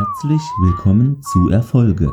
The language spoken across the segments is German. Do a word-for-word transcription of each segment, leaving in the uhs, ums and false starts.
Herzlich willkommen zu Erfolge.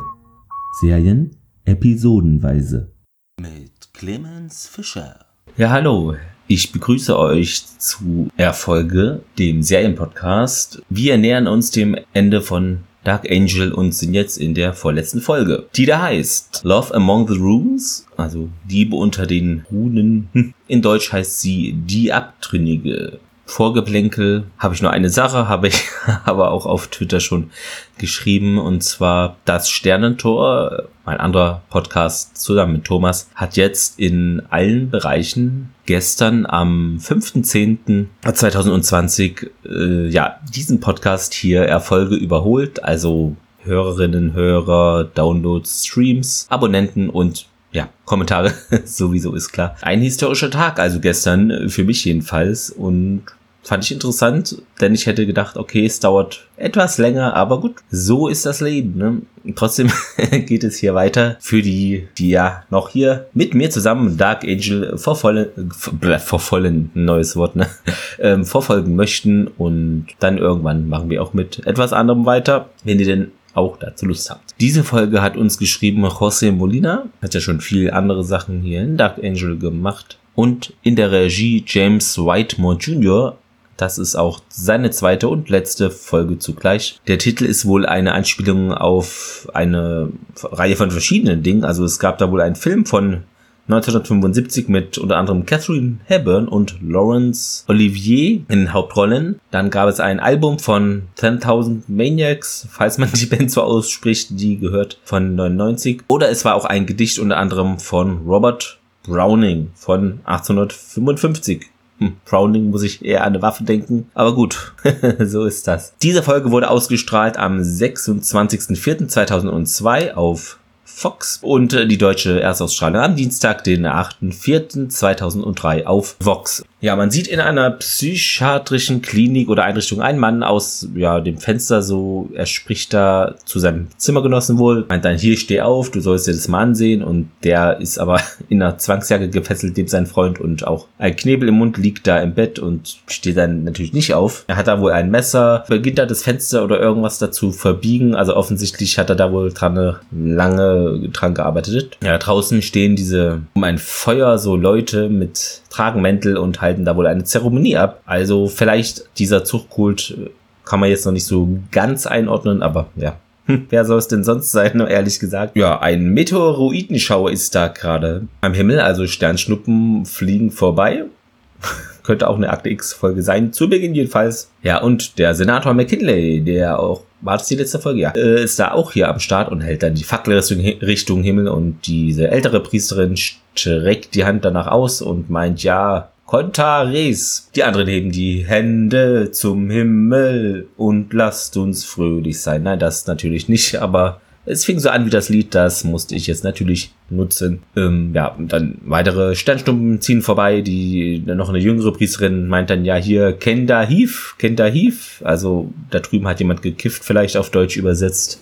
Serien episodenweise. Mit Clemens Fischer. Ja, hallo. Ich begrüße euch zu Erfolge, dem Serienpodcast. Wir nähern uns dem Ende von Dark Angel und sind jetzt in der vorletzten Folge, die da heißt Love Among the Runes, also Liebe unter den Runen. In Deutsch heißt sie Die Abtrünnige. Vorgeplänkel habe ich nur eine Sache, habe ich aber auch auf Twitter schon geschrieben, und zwar das Sternentor, mein anderer Podcast zusammen mit Thomas, hat jetzt in allen Bereichen gestern am fünften zehnten zweitausendzwanzig äh, ja, diesen Podcast hier Erfolge überholt, also Hörerinnen, Hörer, Downloads, Streams, Abonnenten und ja, Kommentare, sowieso ist klar. Ein historischer Tag, also gestern, für mich jedenfalls, und fand ich interessant, denn ich hätte gedacht, okay, es dauert etwas länger, aber gut, so ist das Leben, ne? Trotzdem geht es hier weiter für die, die ja noch hier mit mir zusammen Dark Angel verfolgen, verfolgen, neues Wort, ne? Ähm, verfolgen möchten, und dann irgendwann machen wir auch mit etwas anderem weiter, wenn ihr denn auch dazu Lust habt. Diese Folge hat uns geschrieben José Molina, hat ja schon viele andere Sachen hier in Dark Angel gemacht, und in der Regie James Whitemore Junior Das ist auch seine zweite und letzte Folge zugleich. Der Titel ist wohl eine Anspielung auf eine Reihe von verschiedenen Dingen. Also es gab da wohl einen Film von neunzehnhundertfünfundsiebzig mit unter anderem Katharine Hepburn und Laurence Olivier in Hauptrollen. Dann gab es ein Album von zehntausend Maniacs, falls man die Band so ausspricht, die gehört von neunundneunzig. Oder es war auch ein Gedicht unter anderem von Robert Browning von achtzehnhundertfünfundfünfzig. Hm, Browning muss ich eher an eine Waffe denken, aber gut, so ist das. Diese Folge wurde ausgestrahlt am sechsundzwanzigsten vierten zweitausendzwei auf Fox und äh, die deutsche Erstausstrahlung am Dienstag, den achten vierten zweitausenddrei auf Vox. Ja, man sieht in einer psychiatrischen Klinik oder Einrichtung einen Mann aus ja dem Fenster, so er spricht da zu seinem Zimmergenossen wohl, meint dann, hier, steh auf, du sollst dir das mal ansehen, und der ist aber in einer Zwangsjacke gefesselt, neben sein Freund, und auch ein Knebel im Mund, liegt da im Bett und steht dann natürlich nicht auf. Er hat da wohl ein Messer, beginnt da das Fenster oder irgendwas dazu verbiegen, also offensichtlich hat er da wohl dran lange dran gearbeitet. Ja, draußen stehen diese um ein Feuer so Leute mit Tragenmäntel und halten da wohl eine Zeremonie ab. Also vielleicht dieser Zuchtkult kann man jetzt noch nicht so ganz einordnen, aber ja. Hm, wer soll es denn sonst sein, ehrlich gesagt? Ja, ein Meteoroidenschauer ist da gerade am Himmel, also Sternschnuppen fliegen vorbei. Könnte auch eine Akte X-Folge sein, zu Beginn jedenfalls. Ja, und der Senator McKinley, der auch, war das die letzte Folge? Ja, ist da auch hier am Start und hält dann die Fackel Richtung Himmel, und diese ältere Priesterin streckt die Hand danach aus und meint, ja, Conta res. Die anderen heben die Hände zum Himmel und lasst uns fröhlich sein. Nein, das natürlich nicht, aber es fing so an wie das Lied, das musste ich jetzt natürlich nutzen. Ähm, ja, und dann weitere Sternschnuppen ziehen vorbei, die noch eine jüngere Priesterin meint dann, ja, hier, Kenda Hiv, Kenda Hiv. Also da drüben hat jemand gekifft, vielleicht auf Deutsch übersetzt.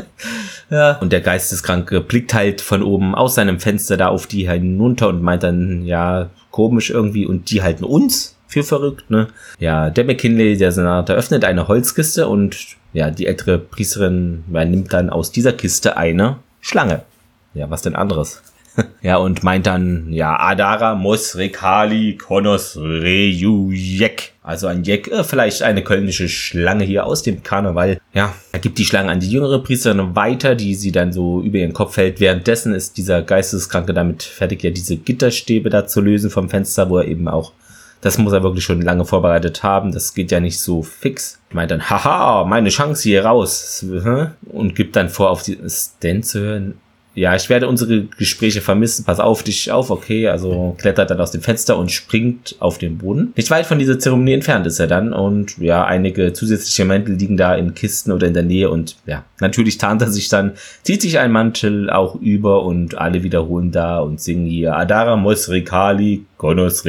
Ja. Und der Geisteskranke blickt halt von oben aus seinem Fenster da auf die hinunter und meint dann, ja, komisch irgendwie, und die halten uns für verrückt, ne? Ja, der McKinley, der Senator, öffnet eine Holzkiste, und ja, die ältere Priesterin ja, nimmt dann aus dieser Kiste eine Schlange. Ja, was denn anderes? Ja, und meint dann, ja, Adara mos rekali konos rejujek. Also ein Jek, äh, vielleicht eine kölnische Schlange hier aus dem Karneval. Ja, er gibt die Schlange an die jüngere Priesterin weiter, die sie dann so über ihren Kopf hält. Währenddessen ist dieser Geisteskranke damit fertig, ja, diese Gitterstäbe da zu lösen vom Fenster, wo er eben auch, das muss er wirklich schon lange vorbereitet haben. Das geht ja nicht so fix. Meint dann, haha, meine Chance hier raus. Und gibt dann vor, auf die Stand zu hören. Ja, ich werde unsere Gespräche vermissen. Pass auf dich auf, okay. Also klettert dann aus dem Fenster und springt auf den Boden. Nicht weit von dieser Zeremonie entfernt ist er dann. Und ja, einige zusätzliche Mäntel liegen da in Kisten oder in der Nähe. Und ja, natürlich tarnt er sich dann, zieht sich ein Mantel auch über, und alle wiederholen da und singen hier Adara mos rekali konos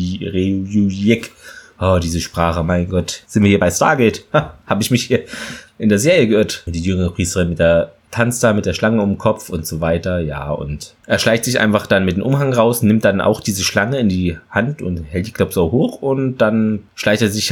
rejujek. Oh, diese Sprache, mein Gott. Sind wir hier bei Stargate? Ha, hab ich mich hier in der Serie gehört. Die jüngere Priesterin mit der tanzt da mit der Schlange um den Kopf und so weiter, ja, und er schleicht sich einfach dann mit dem Umhang raus, nimmt dann auch diese Schlange in die Hand und hält die, glaube ich, so hoch, und dann schleicht er sich halt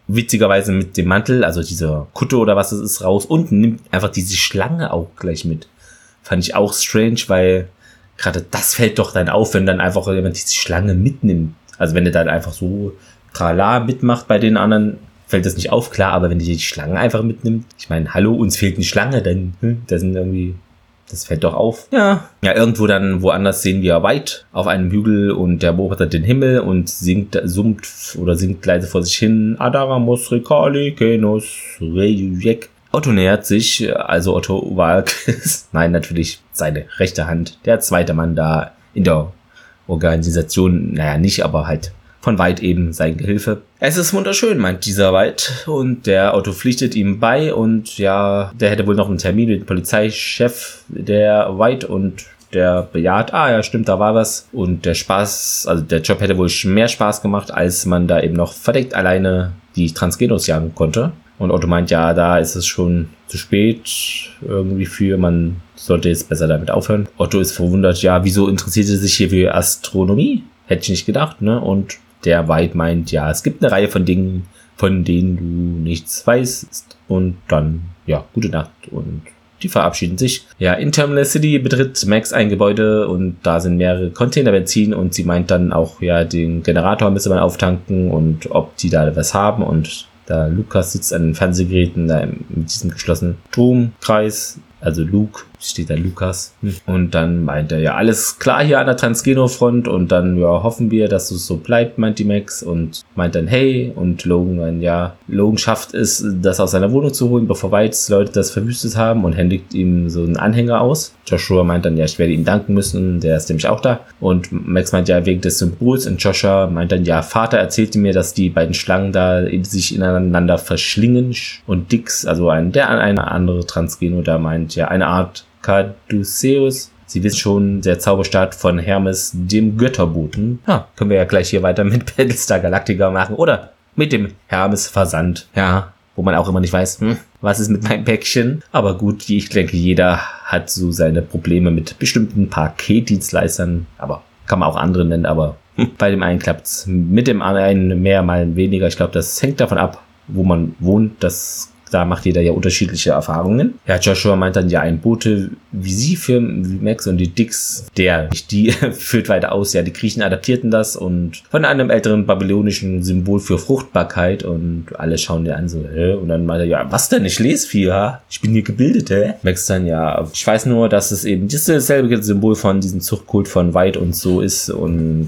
witzigerweise mit dem Mantel, also dieser Kutte oder was es ist, raus und nimmt einfach diese Schlange auch gleich mit. Fand ich auch strange, weil gerade das fällt doch dann auf, wenn dann einfach jemand diese Schlange mitnimmt. Also wenn er dann einfach so trala mitmacht bei den anderen, fällt das nicht auf, klar, aber wenn die die Schlange einfach mitnimmt, ich meine, hallo, uns fehlt eine Schlange, dann, hm, das sind irgendwie, das fällt doch auf. Ja. Ja, irgendwo dann woanders sehen wir White auf einem Hügel und der beobachtet den Himmel und singt, summt oder singt leise vor sich hin, Adaramos Rekali Kenos Rejujek. Otto nähert sich, also Otto Walkes, nein, natürlich seine rechte Hand, der zweite Mann da in der Organisation, naja, nicht, aber halt von White eben sein Gehilfe. Es ist wunderschön, meint dieser White, und der Otto pflichtet ihm bei und ja, der hätte wohl noch einen Termin mit dem Polizeichef, der White, und der bejaht, ah ja, stimmt, da war was, und der Spaß, also der Job hätte wohl mehr Spaß gemacht, als man da eben noch verdeckt alleine die Transgenos jagen konnte. Und Otto meint, ja, da ist es schon zu spät irgendwie für, man sollte jetzt besser damit aufhören. Otto ist verwundert, ja, wieso interessiert er sich hier für Astronomie? Hätte ich nicht gedacht, ne? Und der White meint, ja, es gibt eine Reihe von Dingen, von denen du nichts weißt. Und dann, ja, gute Nacht. Und die verabschieden sich. Ja, in Terminal City betritt Max ein Gebäude und da sind mehrere Container Benzin und sie meint dann auch, ja, den Generator müsste man auftanken und ob die da was haben, und da Lukas sitzt an den Fernsehgeräten da mit diesem geschlossenen Stromkreis, also Luke, steht da Lukas. Und dann meint er, ja, alles klar hier an der Transgeno-Front, und dann, ja, hoffen wir, dass es so bleibt, meint die Max, und meint dann, hey, und Logan dann, ja, Logan schafft es, das aus seiner Wohnung zu holen, bevor Whites Leute das verwüstet haben, und händigt ihm so einen Anhänger aus. Joshua meint dann, ja, ich werde ihm danken müssen, der ist nämlich auch da. Und Max meint, ja, wegen des Symbols, und Joshua meint dann, ja, Vater erzählte mir, dass die beiden Schlangen da sich ineinander verschlingen, und Dix, also ein, der eine andere Transgeno da meint, ja, eine Art Caduceus. Sie wissen schon, der Zauberstab von Hermes, dem Götterboten. Ja, können wir ja gleich hier weiter mit Battlestar Galactica machen. Oder mit dem Hermes-Versand. Ja, wo man auch immer nicht weiß, hm, was ist mit meinem Päckchen. Aber gut, ich denke, jeder hat so seine Probleme mit bestimmten Paketdienstleistern. Aber kann man auch andere nennen, aber hm, bei dem einen klappt's mit dem anderen mehr, mal weniger. Ich glaube, das hängt davon ab, wo man wohnt. Das Da macht jeder ja unterschiedliche Erfahrungen. Ja, Joshua meint dann, ja, ein Bote wie sie für wie Max und die Dix, der nicht die führt weiter aus. Ja, die Griechen adaptierten das und von einem älteren babylonischen Symbol für Fruchtbarkeit, und alle schauen dir an so, hä? Und dann meint er, ja, was denn? Ich lese viel, ha? Ich bin hier gebildet, hä? Max dann, ja, ich weiß nur, dass es eben dasselbe Symbol von diesem Zuchtkult von White und so ist, und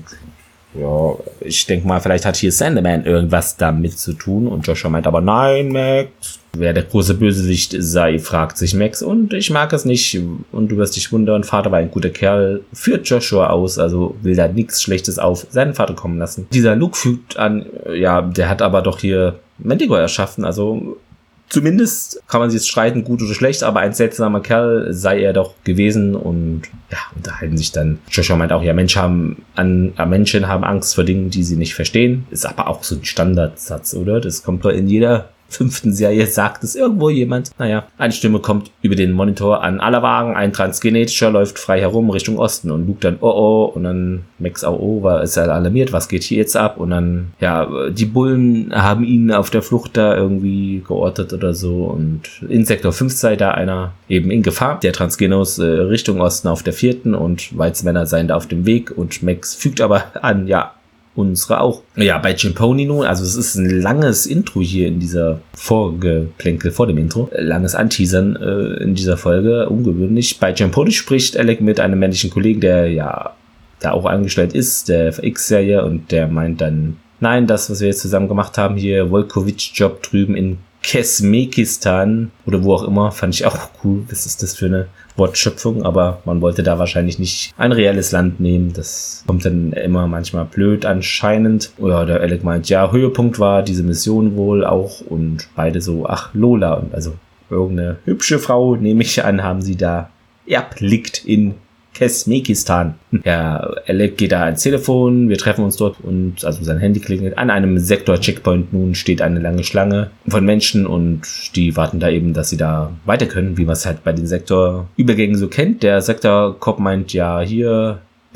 ja, ich denke mal, vielleicht hat hier Sandman irgendwas damit zu tun. Und Joshua meint aber, nein, Max. Wer der große Bösewicht sei, fragt sich Max. Und ich mag es nicht. Und du wirst dich wundern, Vater war ein guter Kerl. Führt Joshua aus, also will da nichts Schlechtes auf seinen Vater kommen lassen. Dieser Luke fügt an, ja, der hat aber doch hier Mendigo erschaffen. Also zumindest kann man sich jetzt streiten, gut oder schlecht, aber ein seltsamer Kerl sei er doch gewesen, und ja, unterhalten sich dann. Joshua meint auch, ja, Menschen haben, an, äh, Menschen haben Angst vor Dingen, die sie nicht verstehen. Ist aber auch so ein Standardsatz, oder? Das kommt doch in jeder fünften Serie, sagt es irgendwo jemand. Naja, eine Stimme kommt über den Monitor an, aller Wagen, ein Transgenetischer läuft frei herum Richtung Osten, und Luke dann, oh oh, und dann Max auch, oh, war ist er alarmiert, was geht hier jetzt ab? Und dann, ja, die Bullen haben ihn auf der Flucht da irgendwie geortet oder so, und in Sektor fünf sei da einer eben in Gefahr, der Transgenos äh, Richtung Osten auf der vierten, und Weizmänner seien da auf dem Weg, und Max fügt aber an, ja, unsere auch. Ja, bei Ciamponi nun, also es ist ein langes Intro hier in dieser Vorgeplänkel vor dem Intro. Langes Anteasern äh, in dieser Folge, ungewöhnlich. Bei Ciamponi spricht Alec mit einem männlichen Kollegen, der ja da auch angestellt ist, der X-Serie, und der meint dann, nein, das, was wir jetzt zusammen gemacht haben, hier Volkovich-Job drüben in Kesmekistan oder wo auch immer, fand ich auch cool. Was ist das für eine Wortschöpfung? Aber man wollte da wahrscheinlich nicht ein reelles Land nehmen. Das kommt dann immer manchmal blöd anscheinend. Oder der Alec meint, ja, Höhepunkt war diese Mission wohl auch, und beide so, ach, Lola, und also irgendeine hübsche Frau, nehme ich an, haben sie da erblickt in Kesmekistan. Ja, Alec geht da ans Telefon, wir treffen uns dort, und also sein Handy klingelt. An einem Sektor-Checkpoint nun steht eine lange Schlange von Menschen, und die warten da eben, dass sie da weiter können, wie man es halt bei den Sektorübergängen so kennt. Der Sektor-Cop meint, ja, hier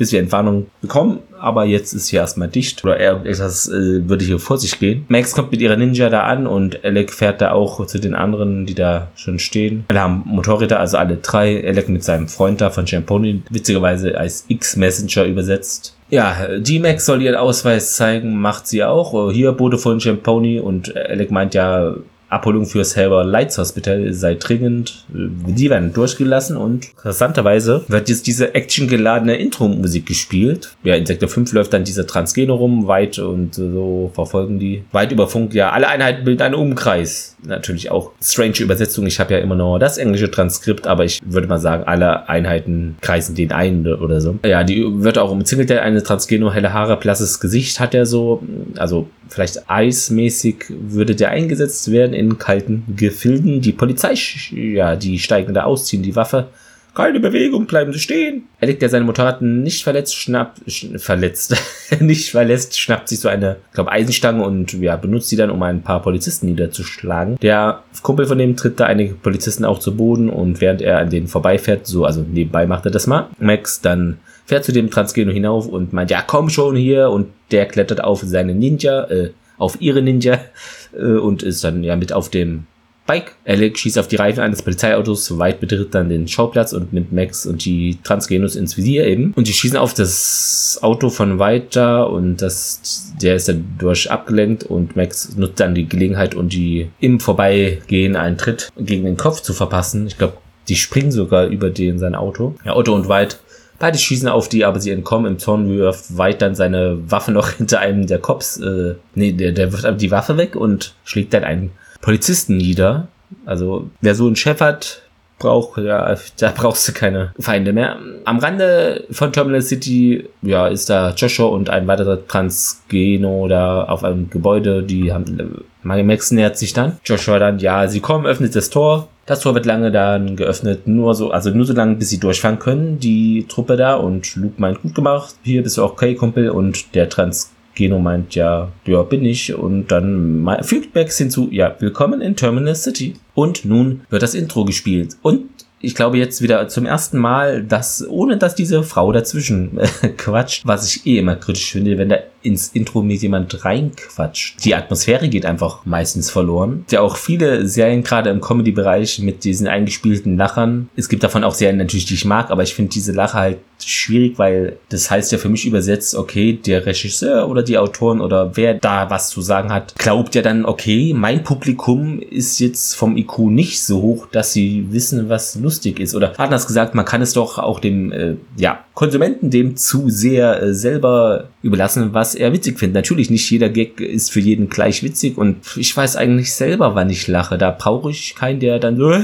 bis wir Entwarnung bekommen. Aber jetzt ist hier erstmal dicht. Oder eher etwas äh, würde hier vor sich gehen. Max kommt mit ihrer Ninja da an und Alec fährt da auch zu den anderen, die da schon stehen. Alle haben Motorräder, also alle drei. Alec mit seinem Freund da von Champoni, witzigerweise als X-Messenger übersetzt. Ja, die Max soll ihren Ausweis zeigen, macht sie auch. Hier Bote von Champoni und Alec meint ja, Abholung für Silver Lights Hospital sei dringend. Die werden durchgelassen und interessanterweise wird jetzt diese actiongeladene Intro-Musik gespielt. Ja, in Sektor fünf läuft dann dieser Transgeno rum, weit und so verfolgen die. Weit über Funk, ja, alle Einheiten bilden einen Umkreis. Natürlich auch strange Übersetzung. Ich habe ja immer noch das englische Transkript, aber ich würde mal sagen, alle Einheiten kreisen den ein oder so. Ja, die wird auch umzingelt. Der eine Transgeno, helle Haare, blasses Gesicht hat er so. Also vielleicht eismäßig würde der eingesetzt werden in kalten Gefilden. Die Polizei, ja, die steigen da aus, ziehen die Waffe. Keine Bewegung, bleiben Sie stehen. Alec, der seine Motorrad nicht verletzt, schnappt, sch, verletzt, nicht verlässt, schnappt sich so eine, ich glaube, Eisenstange und ja, benutzt sie dann, um ein paar Polizisten niederzuschlagen. Der Kumpel von dem tritt da einige Polizisten auch zu Boden und während er an denen vorbeifährt, so, also nebenbei macht er das mal. Max dann fährt zu dem Transgeno hinauf und meint, ja, komm schon hier, und der klettert auf seine Ninja, äh, auf ihre Ninja äh, und ist dann ja mit auf dem Bike. Alec schießt auf die Reifen eines Polizeiautos, weit betritt dann den Schauplatz und nimmt Max und die Transgenos ins Visier eben. Und die schießen auf das Auto von weiter und das, der ist dann durch abgelenkt und Max nutzt dann die Gelegenheit, um die im Vorbeigehen einen Tritt gegen den Kopf zu verpassen. Ich glaube, die springen sogar über den sein Auto. Ja, Otto und White, beide schießen auf die, aber sie entkommen. Im Zorn wirft White dann seine Waffe noch hinter einem der Cops. Äh, nee, der, der wirft die Waffe weg und schlägt dann einen Polizisten nieder. Also wer so einen Chef hat, braucht, ja, da brauchst du keine Feinde mehr. Am Rande von Terminal City, ja, ist da Joshua und ein weiterer Transgeno da auf einem Gebäude, die haben, Max nähert sich dann. Joshua dann, ja, sie kommen, öffnet das Tor. Das Tor wird lange dann geöffnet, nur so, also nur so lange, bis sie durchfahren können, die Truppe da, und Luke meint, gut gemacht, hier bist du auch okay, Kumpel, und der Trans Geno meint, ja, ja, bin ich. Und dann fügt Max hinzu, ja, willkommen in Terminal City. Und nun wird das Intro gespielt. Und ich glaube jetzt wieder zum ersten Mal, dass, ohne dass diese Frau dazwischen äh, quatscht, was ich eh immer kritisch finde, wenn da ins Intro mit jemand reinquatscht. Die Atmosphäre geht einfach meistens verloren. Ja, auch viele Serien, gerade im Comedy-Bereich, mit diesen eingespielten Lachern. Es gibt davon auch Serien natürlich, die ich mag, aber ich finde diese Lacher halt schwierig, weil das heißt ja für mich übersetzt, okay, der Regisseur oder die Autoren oder wer da was zu sagen hat, glaubt ja dann, okay, mein Publikum ist jetzt vom I Q nicht so hoch, dass sie wissen, was lustig ist. Oder anders gesagt, man kann es doch auch dem äh, ja, Konsumenten dem zu sehr äh, selber überlassen, was er witzig findet. Natürlich, nicht jeder Gag ist für jeden gleich witzig, und ich weiß eigentlich selber, wann ich lache. Da brauche ich keinen, der dann so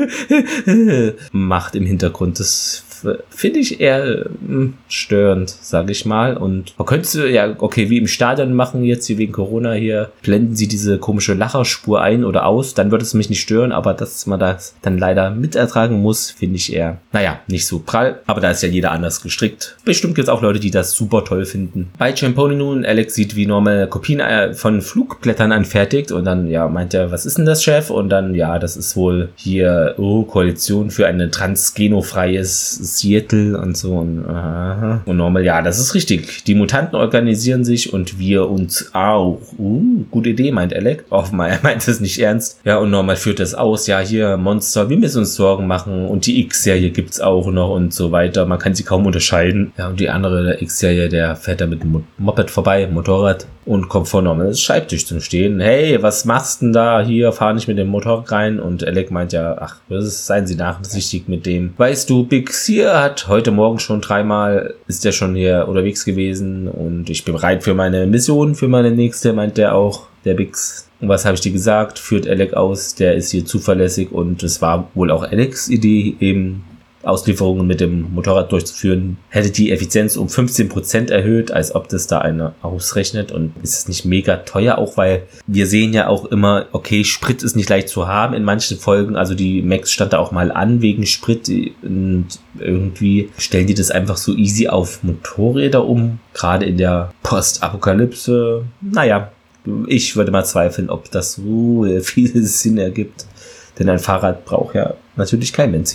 macht im Hintergrund. Das finde ich eher äh, störend, sage ich mal. Und man könnte ja, okay, wie im Stadion machen jetzt, hier wegen Corona hier, blenden sie diese komische Lacherspur ein oder aus, dann würde es mich nicht stören, aber dass man das dann leider mitertragen muss, finde ich eher, naja, nicht so prall. Aber da ist ja jeder anders gestrickt. Bestimmt gibt es auch Leute, die das super toll finden. Bei Champoni nun, Alex sieht, wie normal Kopien von Flugblättern anfertigt, und dann, ja, meint er, was ist denn das, Chef? Und dann, ja, das ist wohl hier, oh, Koalition für ein transgenofreies Seattle und so. Und, aha. Und normal, ja, das ist richtig. Die Mutanten organisieren sich und wir uns auch. Uh, gute Idee, meint Alec. Offenbar, er meint es nicht ernst. Ja, und normal führt das aus. Ja, hier, Monster, wir müssen uns Sorgen machen. Und die X-Serie gibt's auch noch und so weiter. Man kann sie kaum unterscheiden. Ja, und die andere, der X-Serie, der fährt da mit dem Moped vorbei, Motorrad, und kommt vor normales Schreibtisch zum Stehen. Hey, was machst denn da? Hier, fahr nicht mit dem Motorrad rein. Und Alec meint ja, ach, seien Sie nachsichtig mit dem. Weißt du, Big Sear hat heute Morgen schon dreimal, ist der schon hier unterwegs gewesen, und ich bin bereit für meine Mission, für meine nächste, meint der auch, der Bix. Und was habe ich dir gesagt? Führt Alec aus, der ist hier zuverlässig, und es war wohl auch Alecs Idee, eben Auslieferungen mit dem Motorrad durchzuführen, hätte die Effizienz um fünfzehn Prozent erhöht, als ob das da einer ausrechnet. Und ist es nicht mega teuer, auch weil wir sehen ja auch immer, okay, Sprit ist nicht leicht zu haben in manchen Folgen, also die Max stand da auch mal an wegen Sprit, und irgendwie stellen die das einfach so easy auf Motorräder um, gerade in der Postapokalypse. Naja, ich würde mal zweifeln, ob das so viel Sinn ergibt, denn ein Fahrrad braucht ja natürlich kein Benzin.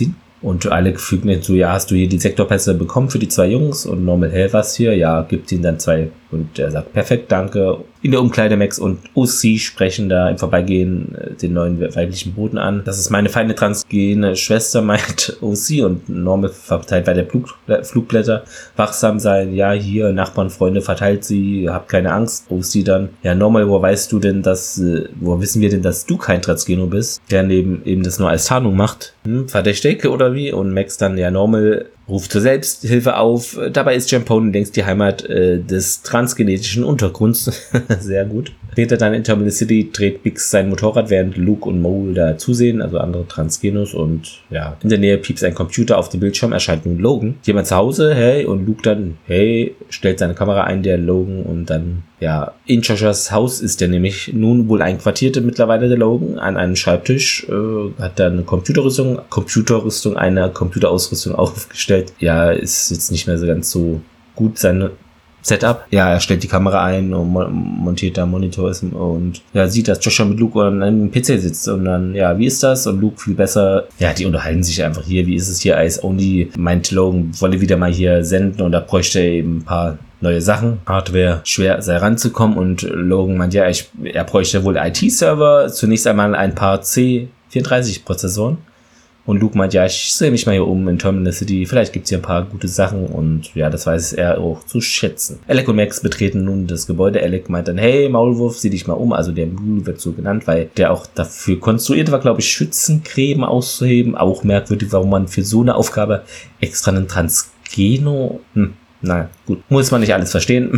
Und Alec fügt mir zu, ja, hast du hier die Sektorpässe bekommen für die zwei Jungs? Und Normal, hä, was hier? Ja, gibt ihnen dann zwei. Und er sagt, perfekt, danke. In der Umkleide Max und O C sprechen da im Vorbeigehen den neuen weiblichen Boten an. Das ist meine feine transgene Schwester, meint O C. Und Normal verteilt weiter Flugblätter. Wachsam sein, ja, hier, Nachbarn, Freunde, verteilt sie, habt keine Angst. O C dann, ja, Normal, wo weißt du denn, dass, wo wissen wir denn, dass du kein Transgeno bist? Der neben eben das nur als Tarnung macht. Hm, verdächtig oder wie? Und Max dann, ja, Normal ruft zur Selbsthilfe auf. Dabei ist Jampone längst die Heimat äh, des transgenetischen Untergrunds. Sehr gut. Später dann in Terminal City dreht Biggs sein Motorrad, während Luke und Mole da zusehen, also andere Transgenos. Und ja, in der Nähe piepst ein Computer, auf dem Bildschirm erscheint nun Logan. Jemand zu Hause, hey, und Luke dann, hey, stellt seine Kamera ein, der Logan, und dann, ja, in Joshas Haus ist der nämlich nun wohl einquartierte mittlerweile, der Logan, an einem Schreibtisch, äh, hat da eine Computerrüstung, Computerrüstung, eine Computerausrüstung aufgestellt. Ja, ist jetzt nicht mehr so ganz so gut seine Setup. Ja, er stellt die Kamera ein und montiert da Monitor und ja, sieht, dass Joshua mit Luke an einem P C sitzt und dann, ja, wie ist das? Und Luke viel besser. Ja, die unterhalten sich einfach hier. Wie ist es hier? Eyes Only meint Logan, wolle wieder mal hier senden und da bräuchte er eben ein paar neue Sachen. Hardware schwer sei ranzukommen und Logan meint, ja, ich, er bräuchte wohl I T-Server. Zunächst einmal ein paar C vierunddreißig Prozessoren. Und Luke meint, ja, ich sehe mich mal hier um in Terminal City, vielleicht gibt's hier ein paar gute Sachen und ja, das weiß er auch zu schätzen. Alec und Max betreten nun das Gebäude. Alec meint dann, hey, Maulwurf, sieh dich mal um, also der Mule wird so genannt, weil der auch dafür konstruiert war, glaube ich, Schützencreme auszuheben. Auch merkwürdig, warum man für so eine Aufgabe extra einen Transgeno... Hm. Naja, gut. Muss man nicht alles verstehen.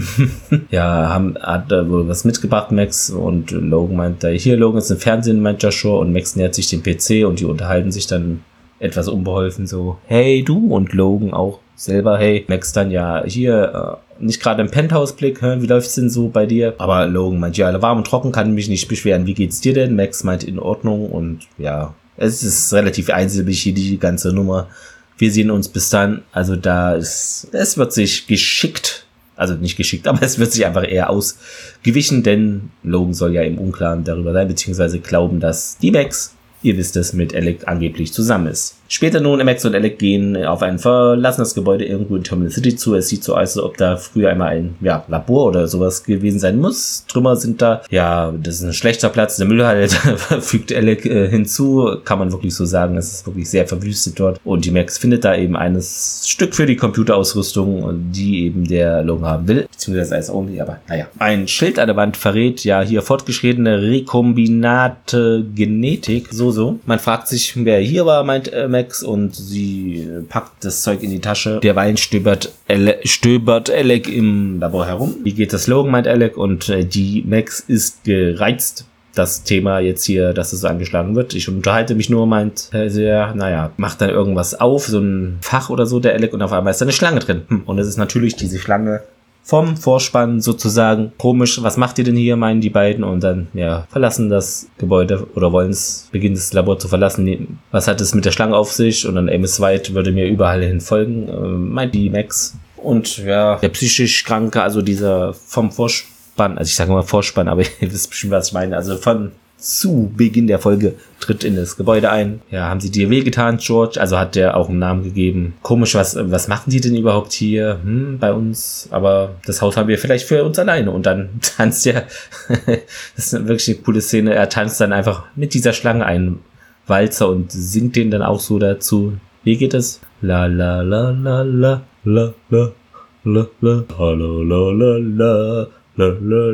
Ja, haben, hat da wohl was mitgebracht, Max. Und Logan meint da, hier, Logan ist im Fernsehen, meint Joshua. Und Max nähert sich dem P C und die unterhalten sich dann etwas unbeholfen so, hey, du. Und Logan auch selber, hey. Max dann, ja, hier, äh, nicht gerade im Penthouse-Blick, hä? Wie läuft's denn so bei dir? Aber Logan meint, ja, warm und trocken, kann mich nicht beschweren. Wie geht's dir denn? Max meint, in Ordnung. Und ja, es ist relativ einsilbig hier, die ganze Nummer. Wir sehen uns bis dann, also da ist, es wird sich geschickt, also nicht geschickt, aber es wird sich einfach eher ausgewichen, denn Logan soll ja im Unklaren darüber sein, beziehungsweise glauben, dass die Max, ihr wisst es, mit Alec angeblich zusammen ist. Später nun, Max und Alec gehen auf ein verlassenes Gebäude irgendwo in Terminal City zu. Es sieht so aus, als ob da früher einmal ein ja, Labor oder sowas gewesen sein muss. Trümmer sind da. Ja, das ist ein schlechter Platz. Der Müllhalde fügt Alec äh, hinzu. Kann man wirklich so sagen. Es ist wirklich sehr verwüstet dort. Und die Max findet da eben eines Stück für die Computerausrüstung, die eben der Logan haben will. Beziehungsweise als Only, aber naja. Ein Schild an der Wand verrät ja hier fortgeschrittene rekombinate Genetik. So, so. Man fragt sich, wer hier war, meint äh, Max, und sie packt das Zeug in die Tasche. Derweil stöbert, Ale- stöbert Alec im Labor herum. Wie geht das, Logan, meint Alec, und äh, die Max ist gereizt. Das Thema jetzt hier, dass es so angeschlagen wird. Ich unterhalte mich nur, meint äh, sehr, naja, macht dann irgendwas auf, so ein Fach oder so, der Alec, und auf einmal ist da eine Schlange drin. Hm. Und es ist natürlich diese Schlange vom Vorspann sozusagen. Komisch, was macht ihr denn hier, meinen die beiden, und dann, ja, verlassen das Gebäude oder wollen es, beginnen das Labor zu verlassen. Was hat es mit der Schlange auf sich? Und dann Amos White würde mir überall hin folgen, äh, meint die Max. Und ja, der psychisch Kranke, also dieser vom Vorspann, also ich sage mal Vorspann, aber ihr wisst bestimmt, was ich meine, also von zu Beginn der Folge tritt in das Gebäude ein. Ja, haben sie dir wehgetan, George? Also hat der auch einen Namen gegeben. Komisch, was was machen die denn überhaupt hier hm, bei uns? Aber das Haus haben wir vielleicht für uns alleine. Und dann tanzt er, das ist wirklich eine coole Szene, er tanzt dann einfach mit dieser Schlange einen Walzer und singt den dann auch so dazu. Wie geht es? La la la la la la la la la la la la la la la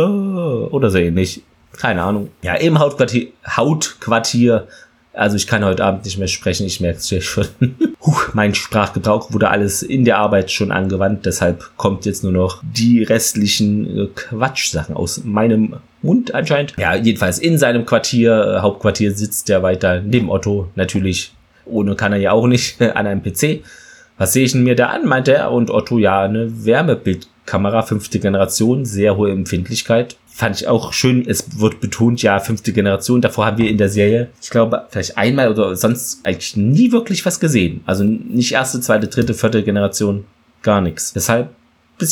la oder so ähnlich. Keine Ahnung. Ja, im Hautquartier, Hautquartier, also ich kann heute Abend nicht mehr sprechen, ich merke es ja schon. Huch, mein Sprachgebrauch wurde alles in der Arbeit schon angewandt, deshalb kommt jetzt nur noch die restlichen Quatschsachen aus meinem Mund anscheinend. Ja, jedenfalls in seinem Quartier, Hauptquartier, sitzt der weiter neben Otto, natürlich, ohne kann er ja auch nicht, an einem P C. Was sehe ich denn mir da an, meint er, und Otto, ja, eine Wärmebildkamera, fünfte Generation, sehr hohe Empfindlichkeit. Fand ich auch schön, es wird betont, ja, fünfte Generation. Davor haben wir in der Serie, ich glaube, vielleicht einmal oder sonst eigentlich nie wirklich was gesehen. Also nicht erste, zweite, dritte, vierte Generation, gar nichts. Deshalb bisschen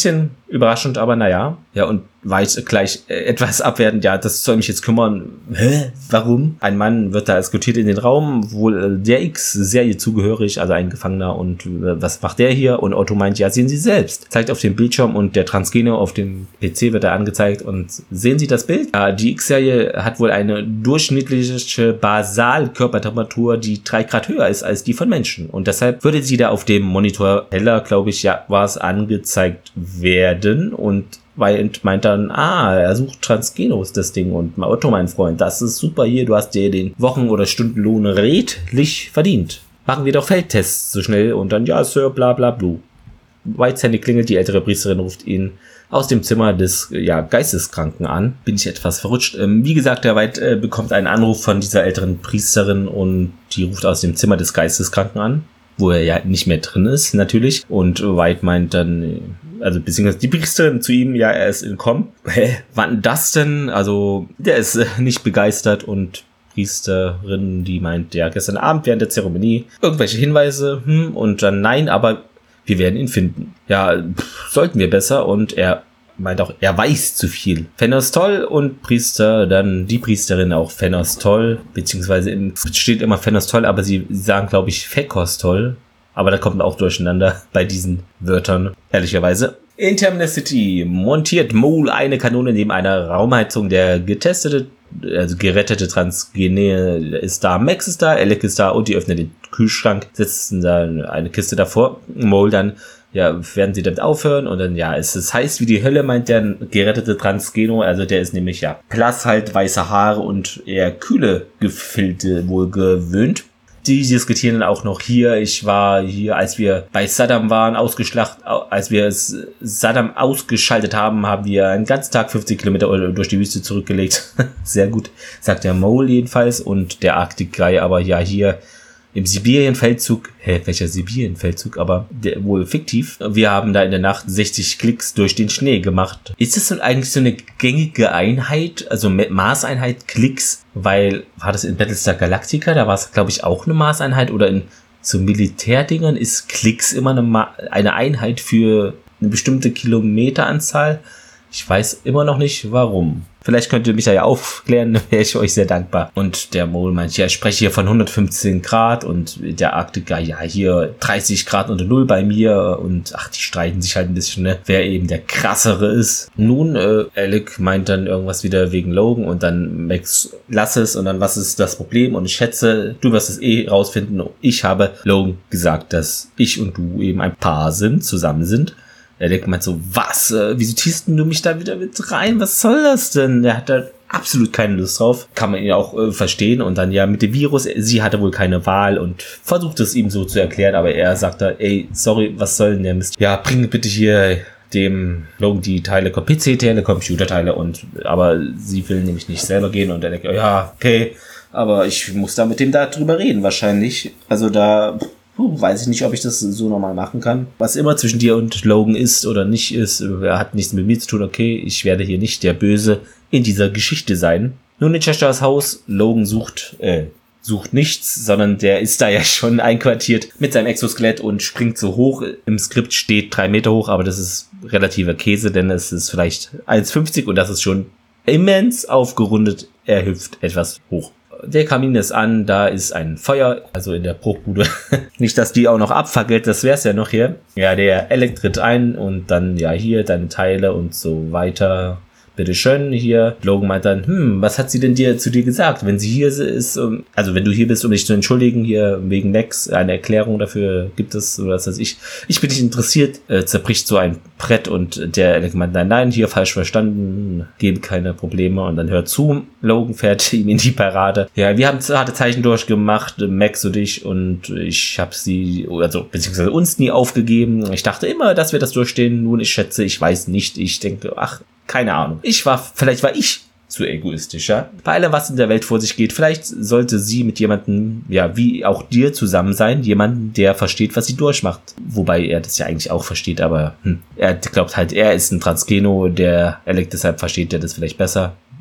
Überraschend, aber naja. Ja, und war ich gleich äh, etwas abwertend. Ja, das soll mich jetzt kümmern. Hä? Warum? Ein Mann wird da eskortiert in den Raum, wohl äh, der X-Serie zugehörig, also ein Gefangener. Und äh, was macht der hier? Und Otto meint, ja, sehen Sie selbst. Zeigt auf dem Bildschirm und der Transgeno auf dem P C wird da angezeigt. Und sehen Sie das Bild? Ja, die X-Serie hat wohl eine durchschnittliche Basalkörpertemperatur, die drei Grad höher ist als die von Menschen. Und deshalb würde sie da auf dem Monitor heller, glaube ich, ja, war es angezeigt werden. Und weil meint dann, ah, er sucht Transgenos, das Ding. Und Otto, mein Freund, das ist super hier, du hast dir den Wochen- oder Stundenlohn redlich verdient. Machen wir doch Feldtests so schnell und dann, ja, Sir, bla bla bla. Whiteshandy klingelt, die ältere Priesterin ruft ihn aus dem Zimmer des ja, Geisteskranken an. Bin ich etwas verrutscht. Ähm, wie gesagt, der White äh, bekommt einen Anruf von dieser älteren Priesterin und die ruft aus dem Zimmer des Geisteskranken an, wo er ja nicht mehr drin ist, natürlich. Und White meint dann, also beziehungsweise die Priesterin zu ihm, ja, er ist entkommen. Hä, wann das denn? Also, der ist äh, nicht begeistert und Priesterin, die meint, ja, gestern Abend während der Zeremonie irgendwelche Hinweise, hm, und dann nein, aber wir werden ihn finden. Ja, pff, sollten wir besser und er meint auch, er weiß zu viel. Fenostol und Priester, dann die Priesterin auch Fenostol, beziehungsweise im steht immer Fenostol, aber sie sagen, glaube ich, Fekostol. Aber da kommt man auch durcheinander bei diesen Wörtern, ehrlicherweise. In Terminal City montiert Mole eine Kanone neben einer Raumheizung. Der getestete, also gerettete Transgene ist da, Max ist da, Alec ist da und die öffnen den Kühlschrank, setzen da eine Kiste davor. Mole dann, ja, werden sie damit aufhören und dann, ja, es ist heiß wie die Hölle, meint der gerettete Transgeno, also der ist nämlich, ja, blass halt, weiße Haare und eher kühle Gefilde wohl gewöhnt. Die diskutieren dann auch noch hier, ich war hier, als wir bei Saddam waren, ausgeschlacht, als wir Saddam ausgeschaltet haben, haben wir einen ganzen Tag fünfzig Kilometer durch die Wüste zurückgelegt. Sehr gut, sagt der Mole jedenfalls und der Arctic Guy, aber ja hier im Sibirien-Feldzug, hä, welcher Sibirien-Feldzug, aber der, wohl fiktiv. Wir haben da in der Nacht sechzig Klicks durch den Schnee gemacht. Ist das so eigentlich so eine gängige Einheit, also Maßeinheit Klicks? Weil, war das in Battlestar Galactica, da war es, glaube ich, auch eine Maßeinheit oder in so Militärdingern ist Klicks immer eine, Ma- eine Einheit für eine bestimmte Kilometeranzahl. Ich weiß immer noch nicht, warum. Vielleicht könnt ihr mich da ja aufklären, dann wäre ich euch sehr dankbar. Und der Mole meint, ja, ich spreche hier von hundertfünfzehn Grad und der Arktiker, ja, hier dreißig Grad unter Null bei mir und ach, die streiten sich halt ein bisschen, ne, wer eben der krassere ist. Nun, äh, Alec meint dann irgendwas wieder wegen Logan und dann Max, lass es und dann, was ist das Problem? Und ich schätze, du wirst es eh rausfinden. Ich habe Logan gesagt, dass ich und du eben ein Paar sind, zusammen sind. Er denkt meint so, was, äh, wieso ziehst du mich da wieder mit rein? Was soll das denn? Er hat da absolut keine Lust drauf. Kann man ihn auch äh, verstehen. Und dann ja mit dem Virus, sie hatte wohl keine Wahl und versucht es ihm so zu erklären. Aber er sagt da, ey, sorry, was soll denn der Mist? Ja, bring bitte hier dem Logan die Teile, P C-Teile, Computerteile und, aber sie will nämlich nicht selber gehen und er denkt, ja, okay, aber ich muss da mit dem da drüber reden wahrscheinlich. Also da... Puh, weiß ich nicht, ob ich das so normal machen kann. Was immer zwischen dir und Logan ist oder nicht ist, er hat nichts mit mir zu tun, okay, ich werde hier nicht der Böse in dieser Geschichte sein. Nun in Chesters Haus, Logan sucht, äh, sucht nichts, sondern der ist da ja schon einquartiert mit seinem Exoskelett und springt so hoch. Im Skript steht drei Meter hoch, aber das ist relativer Käse, denn es ist vielleicht eins fünfzig und das ist schon immens aufgerundet. Er hüpft etwas hoch. Der Kamin ist an, da ist ein Feuer, also in der Bruchbude. Nicht, dass die auch noch abfackelt, das wär's ja noch hier. Ja, der Alec tritt ein und dann, ja, hier deine Teile und so weiter. Bitteschön, hier. Logan meint dann, hm, was hat sie denn dir zu dir gesagt, wenn sie hier ist, um, also wenn du hier bist, um dich zu entschuldigen, hier wegen Max, eine Erklärung dafür gibt es, oder was weiß ich. Ich bin nicht interessiert, äh, zerbricht so ein Brett und der Alec meint, nein, nein, hier falsch verstanden, geben keine Probleme und dann hört zu, Logan fährt ihm in die Parade. Ja, wir haben harte Zeichen durchgemacht, Max und ich, und ich habe sie, also beziehungsweise uns nie aufgegeben. Ich dachte immer, dass wir das durchstehen, nun ich schätze, ich weiß nicht, ich denke, ach, keine Ahnung. Ich war, vielleicht war ich zu egoistisch, ja. Bei allem, was in der Welt vor sich geht, vielleicht sollte sie mit jemandem, ja, wie auch dir zusammen sein, jemanden, der versteht, was sie durchmacht. Wobei er das ja eigentlich auch versteht, aber hm, er glaubt halt, er ist ein Transgeno, der Alec deshalb versteht er das vielleicht besser.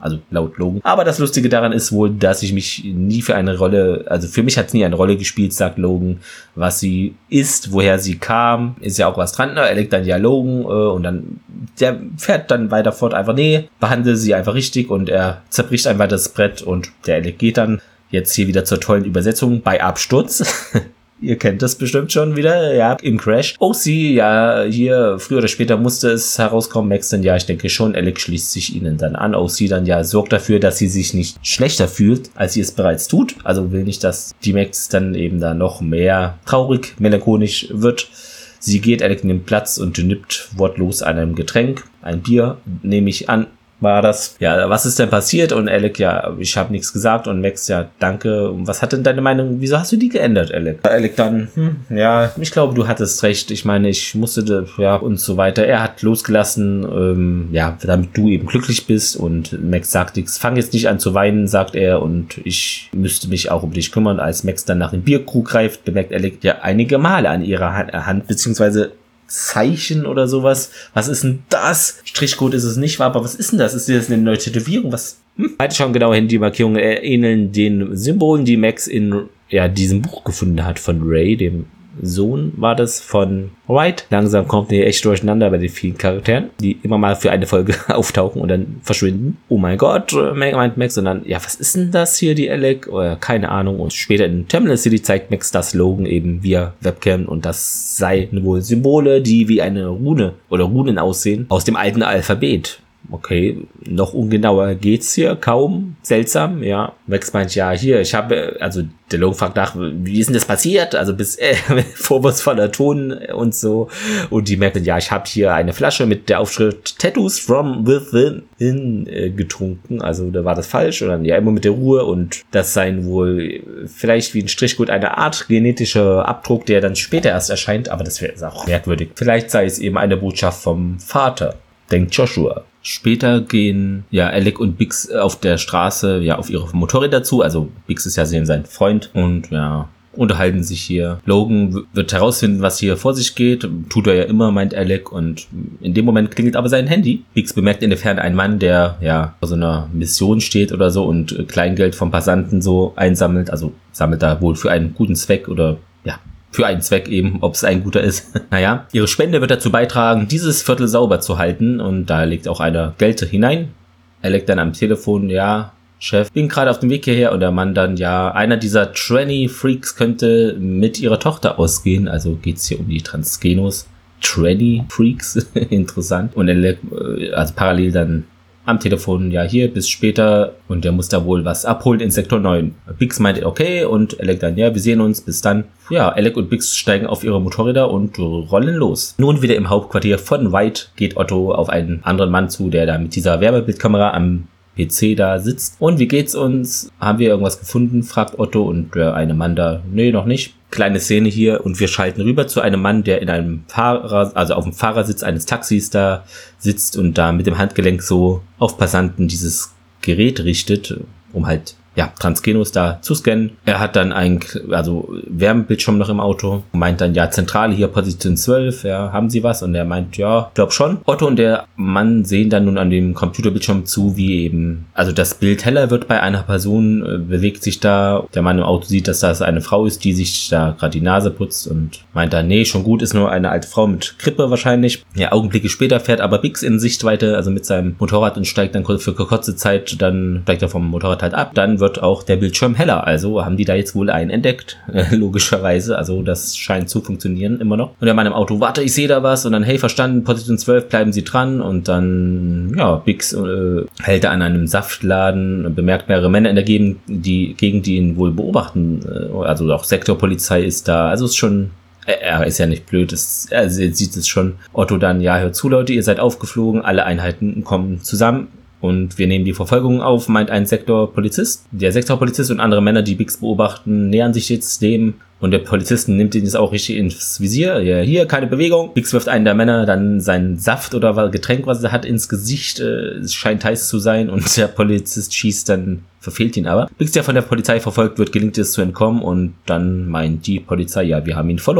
also laut Logan. Aber das Lustige daran ist wohl, dass ich mich nie für eine Rolle, also für mich hat es nie eine Rolle gespielt, sagt Logan, was sie ist, woher sie kam, ist ja auch was dran. Er legt dann ja Logan äh, und dann, der fährt dann weiter fort, einfach, nee, behandle sie einfach richtig und er zerbricht einfach das Brett und der Alec geht dann jetzt hier wieder zur tollen Übersetzung bei Absturz. Ihr kennt das bestimmt schon wieder, ja, im Crash. O C, ja, hier, früher oder später musste es herauskommen. Max dann, ja, ich denke schon. Alec schließt sich ihnen dann an. O C dann, ja, sorgt dafür, dass sie sich nicht schlechter fühlt, als sie es bereits tut. Also will nicht, dass die Max dann eben da noch mehr traurig, melancholisch wird. Sie geht, Alec nimmt Platz und nippt wortlos an einem Getränk. Ein Bier, nehme ich an. War das, ja, was ist denn passiert? Und Alec, ja, ich habe nichts gesagt. Und Max, ja, danke. Und was hat denn deine Meinung, wieso hast du die geändert, Alec? Alec dann, hm, ja, ich glaube, du hattest recht. Ich meine, ich musste, ja, und so weiter. Er hat losgelassen, ähm, ja, damit du eben glücklich bist. Und Max sagt, ich fang jetzt nicht an zu weinen, sagt er. Und ich müsste mich auch um dich kümmern. Als Max dann nach dem Bierkrug greift, bemerkt Alec ja einige Male an ihrer Hand, Hand beziehungsweise Zeichen oder sowas. Was ist denn das? Strichcode ist es nicht, aber was ist denn das? Ist das eine neue Tätowierung? Was? Hm? Beide schauen genau hin, die Markierungen ähneln den Symbolen, die Max in ja, diesem Buch gefunden hat von Ray, dem Sohn war das von Wright. Langsam kommt ihr echt durcheinander bei den vielen Charakteren, die immer mal für eine Folge auftauchen und dann verschwinden. Oh mein Gott, meint Max. Und dann, ja, was ist denn das hier, die Alec? Oder keine Ahnung. Und später in Terminal City zeigt Max das Logan eben via Webcam und das seien wohl Symbole, die wie eine Rune oder Runen aussehen aus dem alten Alphabet. Okay, noch ungenauer geht's hier kaum. Seltsam, ja. Max meint, ja, hier, ich habe, also der Logan fragt nach, wie ist denn das passiert? Also bis äh, vorwurfsvoller Ton und so. Und die merken, ja, ich habe hier eine Flasche mit der Aufschrift Tattoos from within äh, getrunken. Also da war das falsch. Und dann ja immer mit der Ruhe. Und das seien wohl vielleicht wie ein Strichcode eine Art genetischer Abdruck, der dann später erst erscheint. Aber das wäre auch merkwürdig. Vielleicht sei es eben eine Botschaft vom Vater, denkt Joshua. Später gehen ja Alec und Biggs auf der Straße ja auf ihre Motorräder zu. Also Biggs ist ja sein Freund und ja unterhalten sich hier. Logan wird herausfinden, was hier vor sich geht. Tut er ja immer, meint Alec. Und in dem Moment klingelt aber sein Handy. Biggs bemerkt in der Ferne einen Mann, der ja vor so einer Mission steht oder so und Kleingeld vom Passanten so einsammelt. Also sammelt da wohl für einen guten Zweck oder ja, für einen Zweck eben, ob es ein guter ist. Naja, ihre Spende wird dazu beitragen, dieses Viertel sauber zu halten und da legt auch einer Geld hinein. Alec dann am Telefon, ja, Chef, bin gerade auf dem Weg hierher und der Mann dann, ja, einer dieser Tranny-Freaks könnte mit ihrer Tochter ausgehen, also geht's hier um die Transgenos. Tranny-Freaks, interessant. Und Alec, also parallel dann am Telefon, ja, hier, bis später. Und der muss da wohl was abholen in Sektor neun. Biggs meint, okay. Und Alec dann, ja, wir sehen uns, bis dann. Ja, Alec und Biggs steigen auf ihre Motorräder und rollen los. Nun wieder im Hauptquartier von White geht Otto auf einen anderen Mann zu, der da mit dieser Wärmebildkamera am P C da sitzt. Und wie geht's uns? Haben wir irgendwas gefunden? Fragt Otto und der eine Mann da, nee, noch nicht. Kleine Szene hier und wir schalten rüber zu einem Mann, der in einem Fahrer, also auf dem Fahrersitz eines Taxis da sitzt und da mit dem Handgelenk so auf Passanten dieses Gerät richtet, um halt, ja, Transgenos da zu scannen. Er hat dann ein, also Wärmebildschirm noch im Auto, meint dann, ja, Zentrale hier, Position zwölf, ja, haben Sie was? Und er meint, ja, glaub schon. Otto und der Mann sehen dann nun an dem Computerbildschirm zu, wie eben, also das Bild heller wird bei einer Person, äh, bewegt sich da, der Mann im Auto sieht, dass das eine Frau ist, die sich da gerade die Nase putzt und meint dann, nee, schon gut, ist nur eine alte Frau mit Grippe wahrscheinlich. Ja, Augenblicke später fährt aber Biggs in Sichtweite, also mit seinem Motorrad und steigt dann für kurze Zeit, dann steigt er vom Motorrad halt ab, dann wird auch der Bildschirm heller. Also haben die da jetzt wohl einen entdeckt, äh, logischerweise. Also das scheint zu funktionieren immer noch. Und der Mann im Auto, warte, ich sehe da was. Und dann, hey, verstanden, Position zwölf, bleiben Sie dran. Und dann, ja, Biggs äh, hält er an einem Saftladen, bemerkt mehrere Männer in der Gegend, die, Gegend, die ihn wohl beobachten. Äh, also auch Sektorpolizei ist da. Also ist schon... Er ist ja nicht blöd, es, er sieht es schon. Otto dann, ja, hört zu, Leute, ihr seid aufgeflogen, alle Einheiten kommen zusammen. Und wir nehmen die Verfolgung auf, meint ein Sektorpolizist. Der Sektorpolizist und andere Männer, die Biggs beobachten, nähern sich jetzt dem. Und der Polizist nimmt ihn jetzt auch richtig ins Visier. Ja, hier, keine Bewegung. Biggs wirft einen der Männer dann seinen Saft oder Getränk, was er hat, ins Gesicht. Es scheint heiß zu sein. Und der Polizist schießt dann, verfehlt ihn aber. Biggs, der von der Polizei verfolgt wird, gelingt es zu entkommen. Und dann meint die Polizei, ja, wir haben ihn verloren.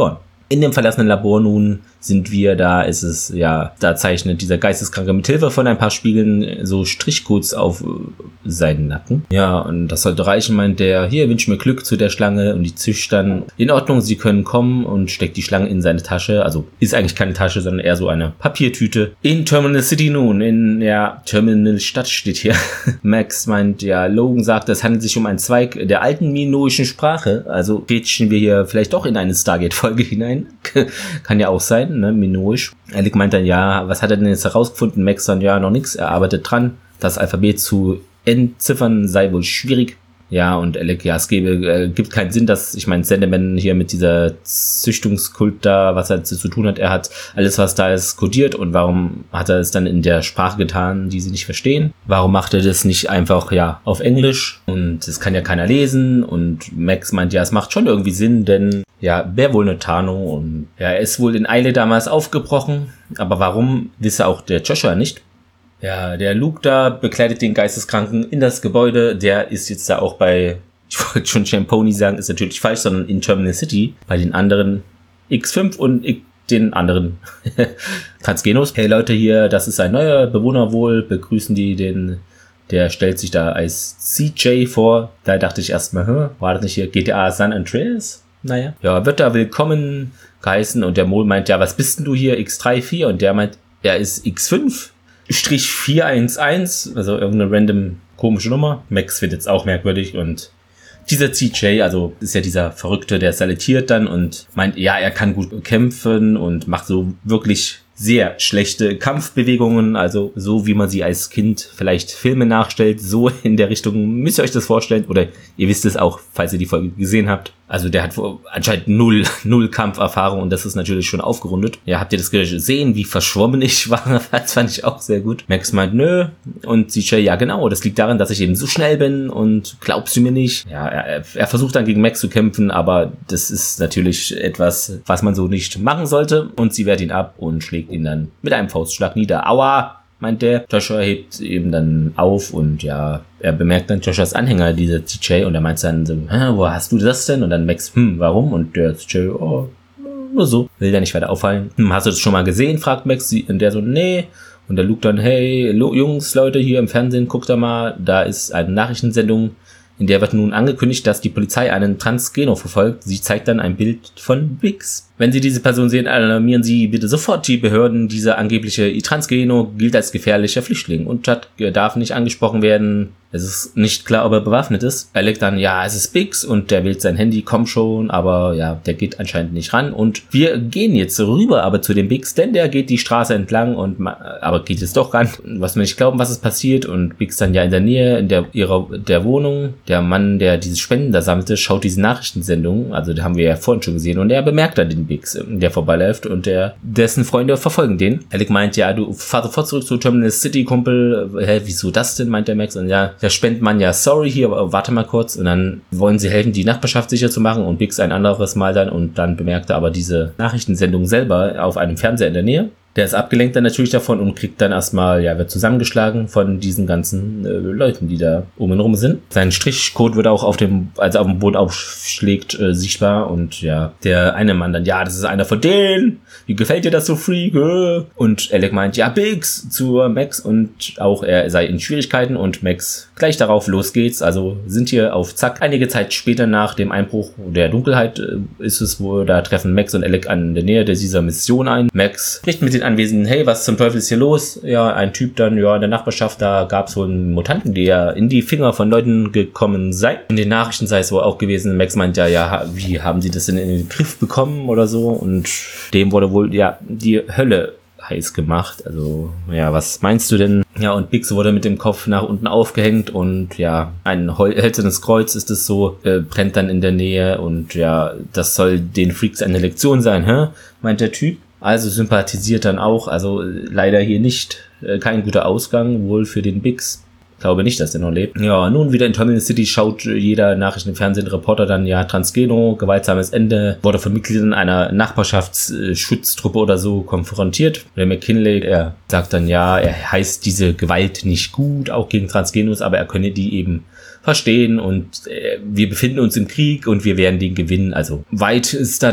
In dem verlassenen Labor nun sind wir, da ist es, ja, da zeichnet dieser Geisteskranke mit Hilfe von ein paar Spiegeln so Strichcodes auf seinen Nacken. Ja, und das sollte reichen, meint der, hier, wünsch mir Glück zu der Schlange, und die zischt dann, in Ordnung, sie können kommen, und steckt die Schlange in seine Tasche, also ist eigentlich keine Tasche, sondern eher so eine Papiertüte. In Terminal City nun, in, ja, Terminal Stadt steht hier. Max meint, ja, Logan sagt, es handelt sich um einen Zweig der alten minoischen Sprache, also grätschen wir hier vielleicht doch in eine Stargate-Folge hinein. Kann ja auch sein, ne, minoisch. Alec meint dann, ja, was hat er denn jetzt herausgefunden? Max dann, ja, noch nichts, er arbeitet dran. Das Alphabet zu entziffern sei wohl schwierig. Ja, und Alec, ja, es gebe, äh, gibt keinen Sinn, dass, ich meine, Sandman hier mit dieser Züchtungskult da, was er zu tun hat, er hat alles, was da ist, kodiert, und warum hat er es dann in der Sprache getan, die sie nicht verstehen? Warum macht er das nicht einfach, ja, auf Englisch? Und das kann ja keiner lesen, und Max meint, ja, es macht schon irgendwie Sinn, denn, ja, wäre wohl eine Tarnung, und ja, er ist wohl in Eile damals aufgebrochen, aber warum, wisse auch der Joshua nicht. Ja, der Luke da begleitet den Geisteskranken in das Gebäude. Der ist jetzt da auch bei, ich wollte schon Champoni sagen, ist natürlich falsch, sondern in Terminal City bei den anderen X fünf und den anderen Transgenos. Hey Leute, hier, das ist ein neuer Bewohner wohl, begrüßen die den, der stellt sich da als C J vor. Da dachte ich erstmal, hä, war das nicht hier G T A San Andreas? Naja. Ja, wird da willkommen geheißen, und der Mol meint, ja, was bist denn du hier, X drei vier? Und der meint, er ist X fünf. Strich vier eins eins, also irgendeine random komische Nummer. Max findet es auch merkwürdig, und dieser C J, also ist ja dieser Verrückte, der salutiert dann und meint, ja, er kann gut kämpfen und macht so wirklich sehr schlechte Kampfbewegungen, also so wie man sie als Kind vielleicht Filme nachstellt, so in der Richtung müsst ihr euch das vorstellen, oder ihr wisst es auch, falls ihr die Folge gesehen habt. Also der hat anscheinend null, null Kampferfahrung, und das ist natürlich schon aufgerundet. Ja, habt ihr das gesehen, wie verschwommen ich war? Das fand ich auch sehr gut. Max meint, nö. Und C J, ja genau, das liegt daran, dass ich eben so schnell bin, und glaubst du mir nicht? Ja, er, er versucht dann gegen Max zu kämpfen, aber das ist natürlich etwas, was man so nicht machen sollte, und sie wehrt ihn ab und schlägt ihn dann mit einem Faustschlag nieder. Aua, meint der. Joshua hebt eben dann auf, und ja, er bemerkt dann Joshuas Anhänger, dieser C J, und er meint dann so, hä, wo hast du das denn? Und dann Max, hm, warum? Und der C J, oh, nur so. Will ja nicht weiter auffallen. Hm, hast du das schon mal gesehen? Fragt Max. Und der so, nee. Und der Luke dann, hey, Jungs, Leute, hier im Fernsehen, guckt da mal, da ist eine Nachrichtensendung, in der wird nun angekündigt, dass die Polizei einen Transgeno verfolgt. Sie zeigt dann ein Bild von Biggs. Wenn Sie diese Person sehen, alarmieren Sie bitte sofort die Behörden. Dieser angebliche Transgeno gilt als gefährlicher Flüchtling und hat, darf nicht angesprochen werden. Es ist nicht klar, ob er bewaffnet ist. Er legt dann, ja, es ist Biggs, und der wählt sein Handy, komm schon, aber ja, der geht anscheinend nicht ran. Und wir gehen jetzt rüber, aber zu dem Biggs, denn der geht die Straße entlang, und aber geht jetzt doch ran. Was wir nicht glauben, was ist passiert, und Biggs dann ja in der Nähe, in der ihrer der Wohnung. Der Mann, der diese Spenden da sammelte, schaut diese Nachrichtensendung, also da haben wir ja vorhin schon gesehen, und er bemerkt dann den Biggs, der vorbeiläuft, und der dessen Freunde verfolgen den. Alec meint, ja, du fahr sofort zurück zu Terminal City, Kumpel. Hä, wieso das denn, meint der Max. Und ja, der Spendenmann, ja, sorry, hier, aber warte mal kurz. Und dann wollen sie helfen, die Nachbarschaft sicher zu machen, und Biggs ein anderes Mal dann, und dann bemerkt er aber diese Nachrichtensendung selber auf einem Fernseher in der Nähe. Der ist abgelenkt dann natürlich davon und kriegt dann erstmal, ja, wird zusammengeschlagen von diesen ganzen äh, Leuten, die da um ihn rum sind. Sein Strichcode wird auch auf dem, als er auf dem Boden aufschlägt, äh, sichtbar, und ja, der eine Mann dann, ja, das ist einer von denen, wie gefällt dir das so, Freak? Äh? Und Alec meint, ja, Biggs zu Max, und auch er sei in Schwierigkeiten, und Max gleich darauf, los geht's, also sind hier auf Zack. Einige Zeit später nach dem Einbruch der Dunkelheit äh, ist es, wo da treffen Max und Alec an der Nähe dieser Mission ein. Max spricht mit den Anwesenden, hey, was zum Teufel ist hier los? Ja, ein Typ dann, ja, in der Nachbarschaft, da gab es wohl einen Mutanten, der in die Finger von Leuten gekommen sei. In den Nachrichten sei es wohl auch gewesen. Max meint ja, ja, wie haben sie das denn in den Griff bekommen oder so? Und dem wurde wohl, ja, die Hölle heiß gemacht. Also, ja, was meinst du denn? Ja, und Biggs wurde mit dem Kopf nach unten aufgehängt, und ja, ein hölzernes Kreuz ist es so, äh, brennt dann in der Nähe, und ja, das soll den Freaks eine Lektion sein, hä? Meint der Typ. Also sympathisiert dann auch, also leider hier nicht, äh, kein guter Ausgang, wohl für den Biggs. Glaube nicht, dass der noch lebt. Ja, nun wieder in Terminal City schaut jeder Nachrichten im Fernsehen, Reporter dann, ja, Transgeno, gewaltsames Ende, wurde von Mitgliedern einer Nachbarschaftsschutztruppe oder so konfrontiert. Der McKinley, er sagt dann, ja, er heißt diese Gewalt nicht gut, auch gegen Transgenos, aber er könne die eben verstehen, und äh, wir befinden uns im Krieg und wir werden den gewinnen. Also weit ist dann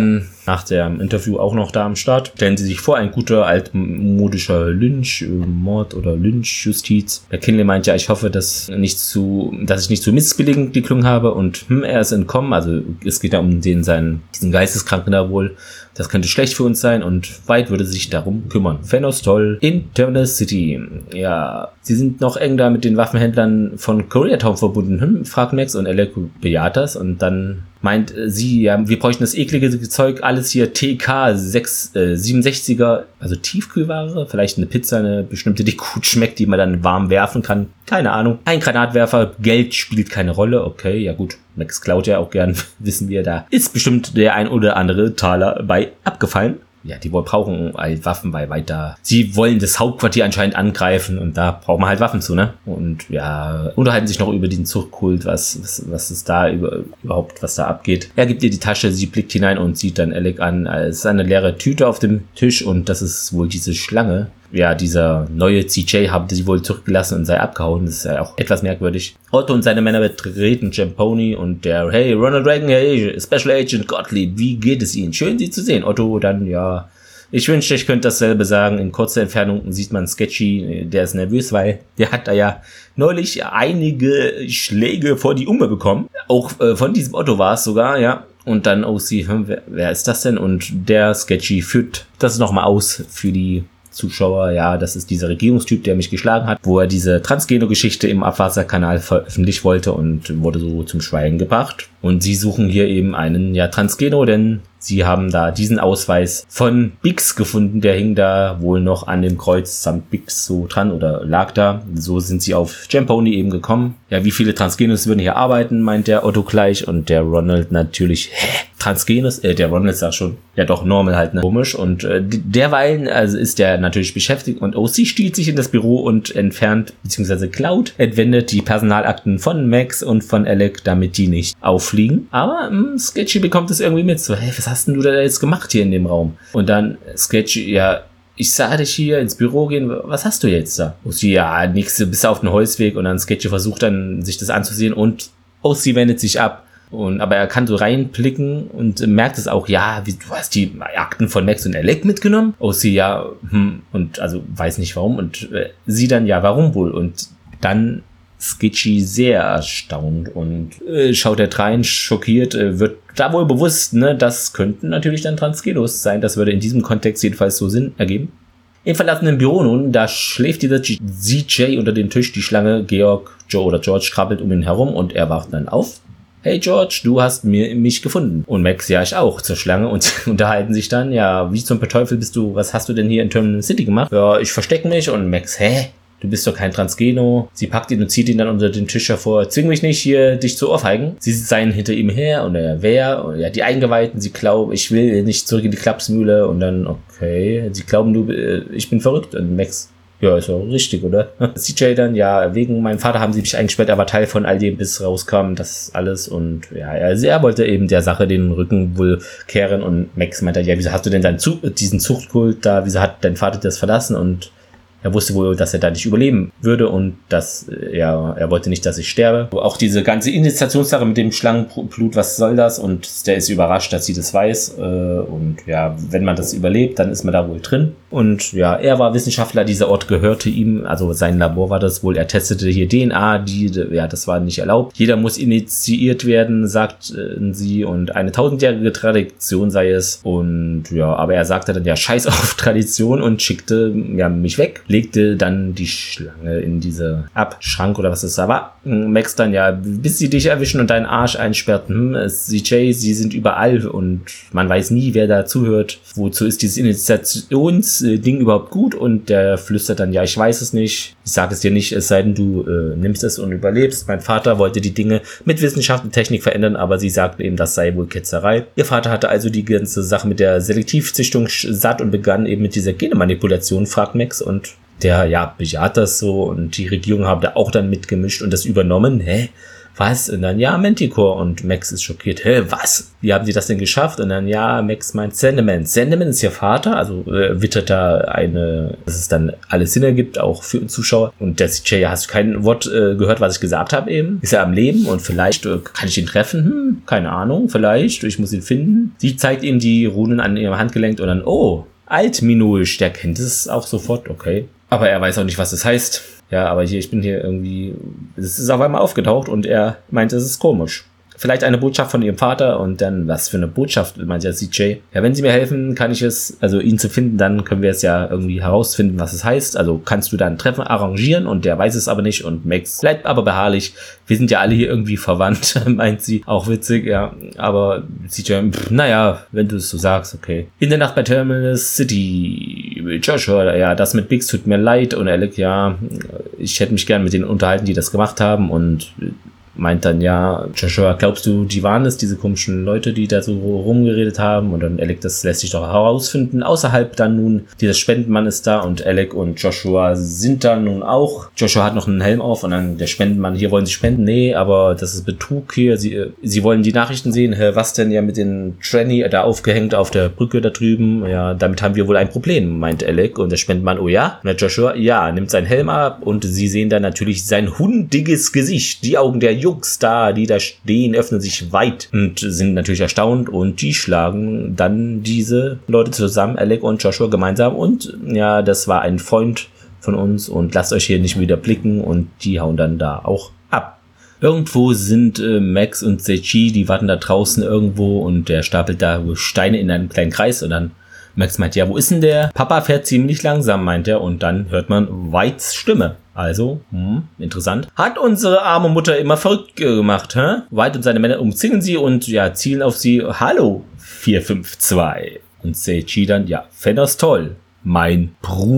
nach dem Interview auch noch da am Start. Stellen Sie sich vor, ein guter altmodischer Lynch, Mord oder Lynch-Justiz. Der Kinley meint ja, ich hoffe, dass, nicht zu, dass ich nicht zu missbilligend geklungen habe und hm, er ist entkommen. Also es geht ja um den seinen, diesen Geisteskranken da wohl. Das könnte schlecht für uns sein und White würde sich darum kümmern. Fenos toll in Terminal City. Ja, sie sind noch eng da mit den Waffenhändlern von Koreatown verbunden, hm, fragt Max und Alec bejaht das und dann meint sie, ja, wir bräuchten das eklige Zeug, alles hier T K siebenundsechziger, also Tiefkühlware, vielleicht eine Pizza, eine bestimmte, die gut schmeckt, die man dann warm werfen kann. Keine Ahnung. Ein Granatwerfer, Geld spielt keine Rolle. Okay, ja gut. Max klaut ja auch gern, wissen wir, da ist bestimmt der ein oder andere Taler bei abgefallen. Ja, die wohl brauchen halt Waffen, weil weiter. Sie wollen das Hauptquartier anscheinend angreifen und da braucht man halt Waffen zu, ne? Und ja, unterhalten sich noch über den Zuchtkult, was, was, was ist da über, überhaupt, was da abgeht. Er gibt ihr die Tasche, sie blickt hinein und sieht dann Alec an. Es ist eine leere Tüte auf dem Tisch und das ist wohl diese Schlange. Ja, dieser neue C J habe sie wohl zurückgelassen und sei abgehauen. Das ist ja auch etwas merkwürdig. Otto und seine Männer betreten Champoni und der, hey, Ronald Reagan, hey, Special Agent Gottlieb, wie geht es Ihnen? Schön, Sie zu sehen. Otto dann, ja, ich wünschte, ich könnte dasselbe sagen. In kurzer Entfernung sieht man Sketchy, der ist nervös, weil der hat da ja neulich einige Schläge vor die Umme bekommen. Auch äh, von diesem Otto war es sogar, ja. Und dann O C, hm, wer, wer ist das denn? Und der Sketchy führt das nochmal aus für die Zuschauer, ja, das ist dieser Regierungstyp, der mich geschlagen hat, wo er diese Transgeno-Geschichte im Abwasserkanal veröffentlichen wollte und wurde so zum Schweigen gebracht. Und sie suchen hier eben einen, ja, Transgeno, denn sie haben da diesen Ausweis von Biggs gefunden, der hing da wohl noch an dem Kreuz samt Biggs so dran oder lag da. So sind sie auf Champoni eben gekommen. Ja, wie viele Transgenos würden hier arbeiten, meint der Otto gleich und der Ronald natürlich, hä? Transgenos? Äh, der Ronald sagt schon, ja doch, normal halt, ne? Komisch. Und äh, derweilen also ist der natürlich beschäftigt und O C stiehlt sich in das Büro und entfernt, beziehungsweise klaut, entwendet die Personalakten von Max und von Alec, damit die nicht auffliegen. Aber mh, Sketchy bekommt es irgendwie mit, so, hey, was hast denn du da jetzt gemacht hier in dem Raum? Und dann Sketchy, ja, ich sah dich hier ins Büro gehen, was hast du jetzt da? O C, ja, nix, du bist auf dem Holzweg und dann Sketchy versucht dann, sich das anzusehen und O C wendet sich ab. Und, aber er kann so reinblicken und merkt es auch, ja, wie, du hast die Akten von Max und Alec mitgenommen? O C, ja, hm, und also weiß nicht warum. Und äh, sie dann, ja, warum wohl? Und dann Sketchy sehr erstaunt und äh, schaut er rein, schockiert, äh, wird da wohl bewusst, ne, das könnten natürlich dann Transgenos sein. Das würde in diesem Kontext jedenfalls so Sinn ergeben. Im verlassenen Büro nun, da schläft dieser C J unter dem Tisch, die Schlange, Georg, Joe oder George krabbelt um ihn herum und er wacht dann auf. Hey George, du hast mir, mich gefunden. Und Max, ja, ich auch, zur Schlange und unterhalten sich dann, ja, wie zum Teufel bist du, was hast du denn hier in Terminal City gemacht? Ja, ich verstecke mich und Max, hä? Du bist doch kein Transgeno. Sie packt ihn und zieht ihn dann unter den Tisch hervor. Zwing mich nicht, hier dich zu ohrfeigen. Sie seien hinter ihm her und er wer? Und ja, die Eingeweihten, sie glauben, ich will nicht zurück in die Klapsmühle. Und dann, okay, sie glauben, du, ich bin verrückt. Und Max, ja, ist auch richtig, oder? C J dann, ja, wegen meinem Vater haben sie mich eingesperrt, er war Teil von all dem, bis rauskam, das alles. Und ja, er, er wollte eben der Sache den Rücken wohl kehren. Und Max meinte, ja, wieso hast du denn deinen Zug, diesen Zuchtkult da, wieso hat dein Vater das verlassen? Und er wusste wohl, dass er da nicht überleben würde und dass ja, er wollte nicht, dass ich sterbe. Auch diese ganze Initiationssache mit dem Schlangenblut, was soll das? Und der ist überrascht, dass sie das weiß. Und ja, wenn man das überlebt, dann ist man da wohl drin. Und ja, er war Wissenschaftler, dieser Ort gehörte ihm, also sein Labor war das wohl. Er testete hier D N A, die, ja, das war nicht erlaubt. Jeder muss initiiert werden, sagten sie, und eine tausendjährige Tradition sei es. Und ja, aber er sagte dann, ja, scheiß auf Tradition und schickte ja, mich weg. Legte dann die Schlange in diese Abschrank oder was es da war. Max dann, ja, bis sie dich erwischen und deinen Arsch einsperrten. Hm, C J, sie sind überall und man weiß nie, wer da zuhört. Wozu ist dieses Initiationsding überhaupt gut? Und der flüstert dann, ja, ich weiß es nicht. Ich sage es dir nicht, es sei denn, du äh, nimmst es und überlebst. Mein Vater wollte die Dinge mit Wissenschaft und Technik verändern, aber sie sagten eben, das sei wohl Ketzerei. Ihr Vater hatte also die ganze Sache mit der Selektivzüchtung satt und begann eben mit dieser Genemanipulation, fragt Max, und der, ja, bejaht das so und die Regierung haben da auch dann mitgemischt und das übernommen. Hä? was? Und dann, ja, Manticore. Und Max ist schockiert. Hä, was? Wie haben sie das denn geschafft? Und dann, ja, Max meint Sandman. Sandman ist ihr Vater, also äh, wittert da eine, dass es dann alles Sinn ergibt, auch für den Zuschauer. Und der C J, ja, hast du kein Wort äh, gehört, was ich gesagt habe eben? Ist er am Leben und vielleicht äh, kann ich ihn treffen? Hm, keine Ahnung, vielleicht. Ich muss ihn finden. Sie zeigt ihm die Runen an ihrem Handgelenk und dann, oh, Altminoisch, der kennt es auch sofort, okay. Aber er weiß auch nicht, was das heißt. Ja, aber hier, ich bin hier irgendwie, es ist auf einmal aufgetaucht und er meint, es ist komisch. Vielleicht eine Botschaft von ihrem Vater und dann, was für eine Botschaft, meint der C J. Ja, wenn sie mir helfen, kann ich es, also ihn zu finden, dann können wir es ja irgendwie herausfinden, was es heißt. Also kannst du dann ein Treffen arrangieren und der weiß es aber nicht und Max bleibt aber beharrlich. Wir sind ja alle hier irgendwie verwandt, meint sie. Auch witzig, ja. Aber C J, pff, naja, wenn du es so sagst, okay. In der Nacht bei Terminal City. Joshua, ja, das mit Biggs tut mir leid und Alec, ja, ich hätte mich gern mit denen unterhalten, die das gemacht haben und meint dann, ja, Joshua, glaubst du, die waren es, diese komischen Leute, die da so rumgeredet haben? Und dann Alec, das lässt sich doch herausfinden. Außerhalb dann nun, dieser Spendenmann ist da und Alec und Joshua sind da nun auch. Joshua hat noch einen Helm auf und dann der Spendenmann, hier wollen sie spenden? Nee, aber das ist Betrug hier. Sie, sie wollen die Nachrichten sehen. Hä, was denn ja mit den Tranny da aufgehängt auf der Brücke da drüben? Ja, damit haben wir wohl ein Problem, meint Alec. Und der Spendenmann, oh ja? Und der Joshua, ja, nimmt seinen Helm ab und sie sehen dann natürlich sein hundiges Gesicht. Die Augen der Jungs da, die da stehen, öffnen sich weit und sind natürlich erstaunt und die schlagen dann diese Leute zusammen, Alec und Joshua gemeinsam und ja, das war ein Freund von uns und lasst euch hier nicht wieder blicken und die hauen dann da auch ab. Irgendwo sind äh, Max und Seiji, die warten da draußen irgendwo und der stapelt da Steine in einem kleinen Kreis und dann Max meint, ja, wo ist denn der? Papa fährt ziemlich langsam, meint er. Und dann hört man Whites Stimme. Also, hm, interessant. Hat unsere arme Mutter immer verrückt gemacht, hä? White und seine Männer umzingeln sie und, ja, zielen auf sie. Hallo, vier fünf zwei. Und Seiji dann, ja, Fenners toll. Mein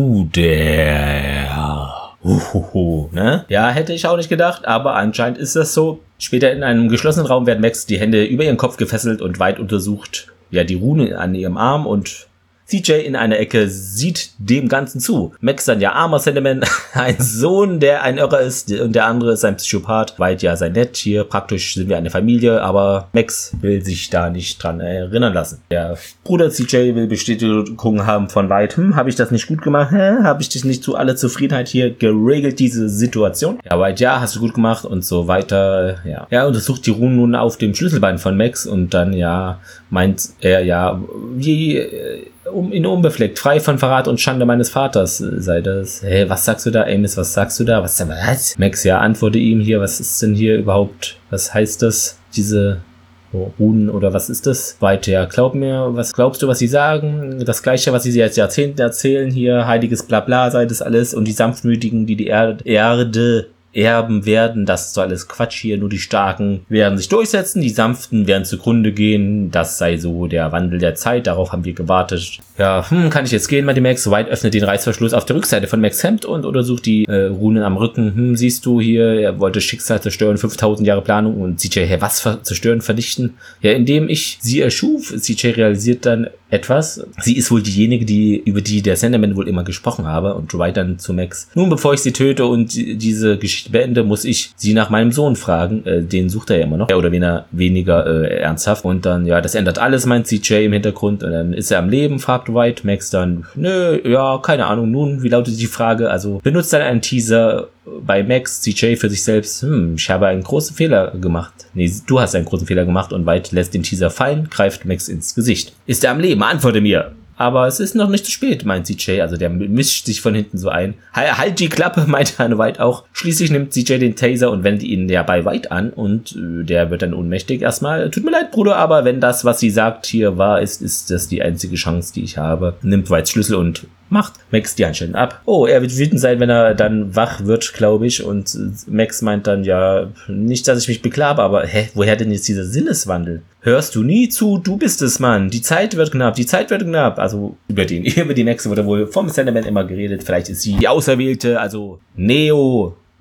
Bruder. Uhuhu, ne? Ja, hätte ich auch nicht gedacht, aber anscheinend ist das so. Später in einem geschlossenen Raum werden Max die Hände über ihren Kopf gefesselt und White untersucht, ja, die Rune an ihrem Arm und C J in einer Ecke sieht dem Ganzen zu. Max dann, ja, armer Sandman, ein Sohn, der ein Irrer ist und der andere ist ein Psychopath. White, ja, sei nett, hier praktisch sind wir eine Familie, aber Max will sich da nicht dran erinnern lassen. Der Bruder C J will Bestätigung haben von White, hm, habe ich das nicht gut gemacht? Hä? Habe ich dich nicht zu aller Zufriedenheit hier geregelt, diese Situation? Ja, White, ja, hast du gut gemacht und so weiter, ja. Er untersucht die Runen nun auf dem Schlüsselbein von Max und dann, ja, meint er, ja, wie um ihn unbefleckt, frei von Verrat und Schande meines Vaters sei das. Hey, was sagst du da, Amos, was sagst du da? Was, was? Max, ja, antworte ihm hier, was ist denn hier überhaupt, was heißt das, diese Runen oder was ist das? Weiter, ja, glaub mir, was glaubst du, was sie sagen? Das Gleiche, was sie seit Jahrzehnten erzählen hier, heiliges Blabla sei das alles und die Sanftmütigen, die die Erde, Erde erben werden, das ist so alles Quatsch hier, nur die Starken werden sich durchsetzen, die Sanften werden zugrunde gehen, das sei so der Wandel der Zeit, darauf haben wir gewartet. Ja, hm, kann ich jetzt gehen, meinte Max, White öffnet den Reißverschluss auf der Rückseite von Max Hemd und untersucht die äh, Runen am Rücken, hm, siehst du hier, er wollte Schicksal zerstören, fünftausend Jahre Planung und C J, hä, was ver- zerstören, vernichten? Ja, indem ich sie erschuf, C J realisiert dann etwas, sie ist wohl diejenige, die über die der Sandman wohl immer gesprochen habe und White dann zu Max, nun bevor ich sie töte und diese Geschichte beende, muss ich sie nach meinem Sohn fragen. Äh, den sucht er ja immer noch. Ja, oder weniger, weniger äh, ernsthaft. Und dann, ja, das ändert alles, meint C J im Hintergrund. Und dann ist er am Leben, fragt White. Max dann, nö, ja, keine Ahnung. Nun, wie lautet die Frage? Also, benutzt dann einen Teaser bei Max, C J für sich selbst. Hm, ich habe einen großen Fehler gemacht. Nee, du hast einen großen Fehler gemacht. Und White lässt den Teaser fallen, greift Max ins Gesicht. Ist er am Leben? Antworte mir. Aber es ist noch nicht zu spät, meint C J. Also der mischt sich von hinten so ein. Halt die Klappe, meint Anne White auch. Schließlich nimmt C J den Taser und wendet ihn ja bei White an. Und äh, der wird dann ohnmächtig erstmal. Tut mir leid, Bruder, aber wenn das, was sie sagt, hier wahr ist, ist das die einzige Chance, die ich habe. Nimmt Whites Schlüssel und macht Max die Handschellen ab. Oh, er wird wütend sein, wenn er dann wach wird, glaube ich. Und Max meint dann, ja, nicht, dass ich mich beklage, aber hä, woher denn jetzt dieser Sinneswandel? Hörst du nie zu, du bist es, Mann. Die Zeit wird knapp, die Zeit wird knapp. Also über den, über die Max wurde wohl vom Sandman immer geredet. Vielleicht ist sie die Auserwählte, also Neo,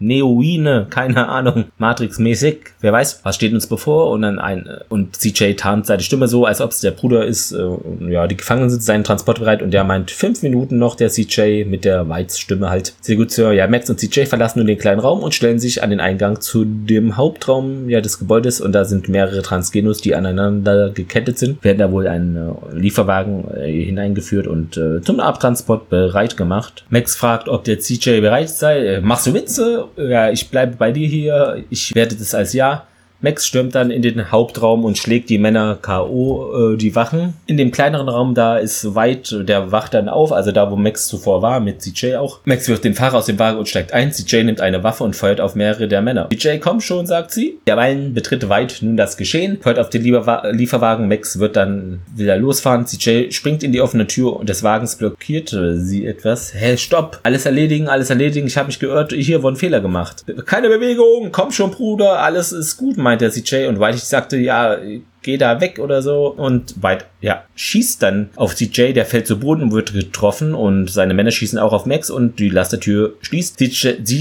Neoine, keine Ahnung, Matrix-mäßig, wer weiß, was steht uns bevor und dann ein, und C J tarnt seine Stimme so, als ob es der Bruder ist, äh, ja, die Gefangenen sind seinen Transport bereit und der meint fünf Minuten noch, der C J mit der Whites-Stimme halt. Sehr gut, Sir. Ja, Max und C J verlassen nun den kleinen Raum und stellen sich an den Eingang zu dem Hauptraum, ja, des Gebäudes und da sind mehrere Transgenos, die aneinander gekettet sind, werden da wohl ein äh, Lieferwagen äh, hineingeführt und äh, zum Abtransport bereit gemacht. Max fragt, ob der C J bereit sei. Äh, machst du Witze? Ja, ich bleibe bei dir hier. Ich werte das als ja. Max stürmt dann in den Hauptraum und schlägt die Männer K O, äh, die Wachen. In dem kleineren Raum, da ist White, der wacht dann auf, also da, wo Max zuvor war, mit C J auch. Max wirft den Fahrer aus dem Wagen und steigt ein. C J nimmt eine Waffe und feuert auf mehrere der Männer. C J, komm schon, sagt sie. Derweilen betritt White nun das Geschehen, feuert auf den Lieferwa- Lieferwagen. Max wird dann wieder losfahren. C J springt in die offene Tür des Wagens, blockiert sie etwas. Hä, stopp! Alles erledigen, alles erledigen. Ich habe mich geirrt, hier wurde ein Fehler gemacht. Keine Bewegung, komm schon, Bruder, alles ist gut, meint der C J und White sagte, ja, geh da weg oder so und White, ja, schießt dann auf C J, der fällt zu Boden und wird getroffen und seine Männer schießen auch auf Max und die Lastertür schließt. C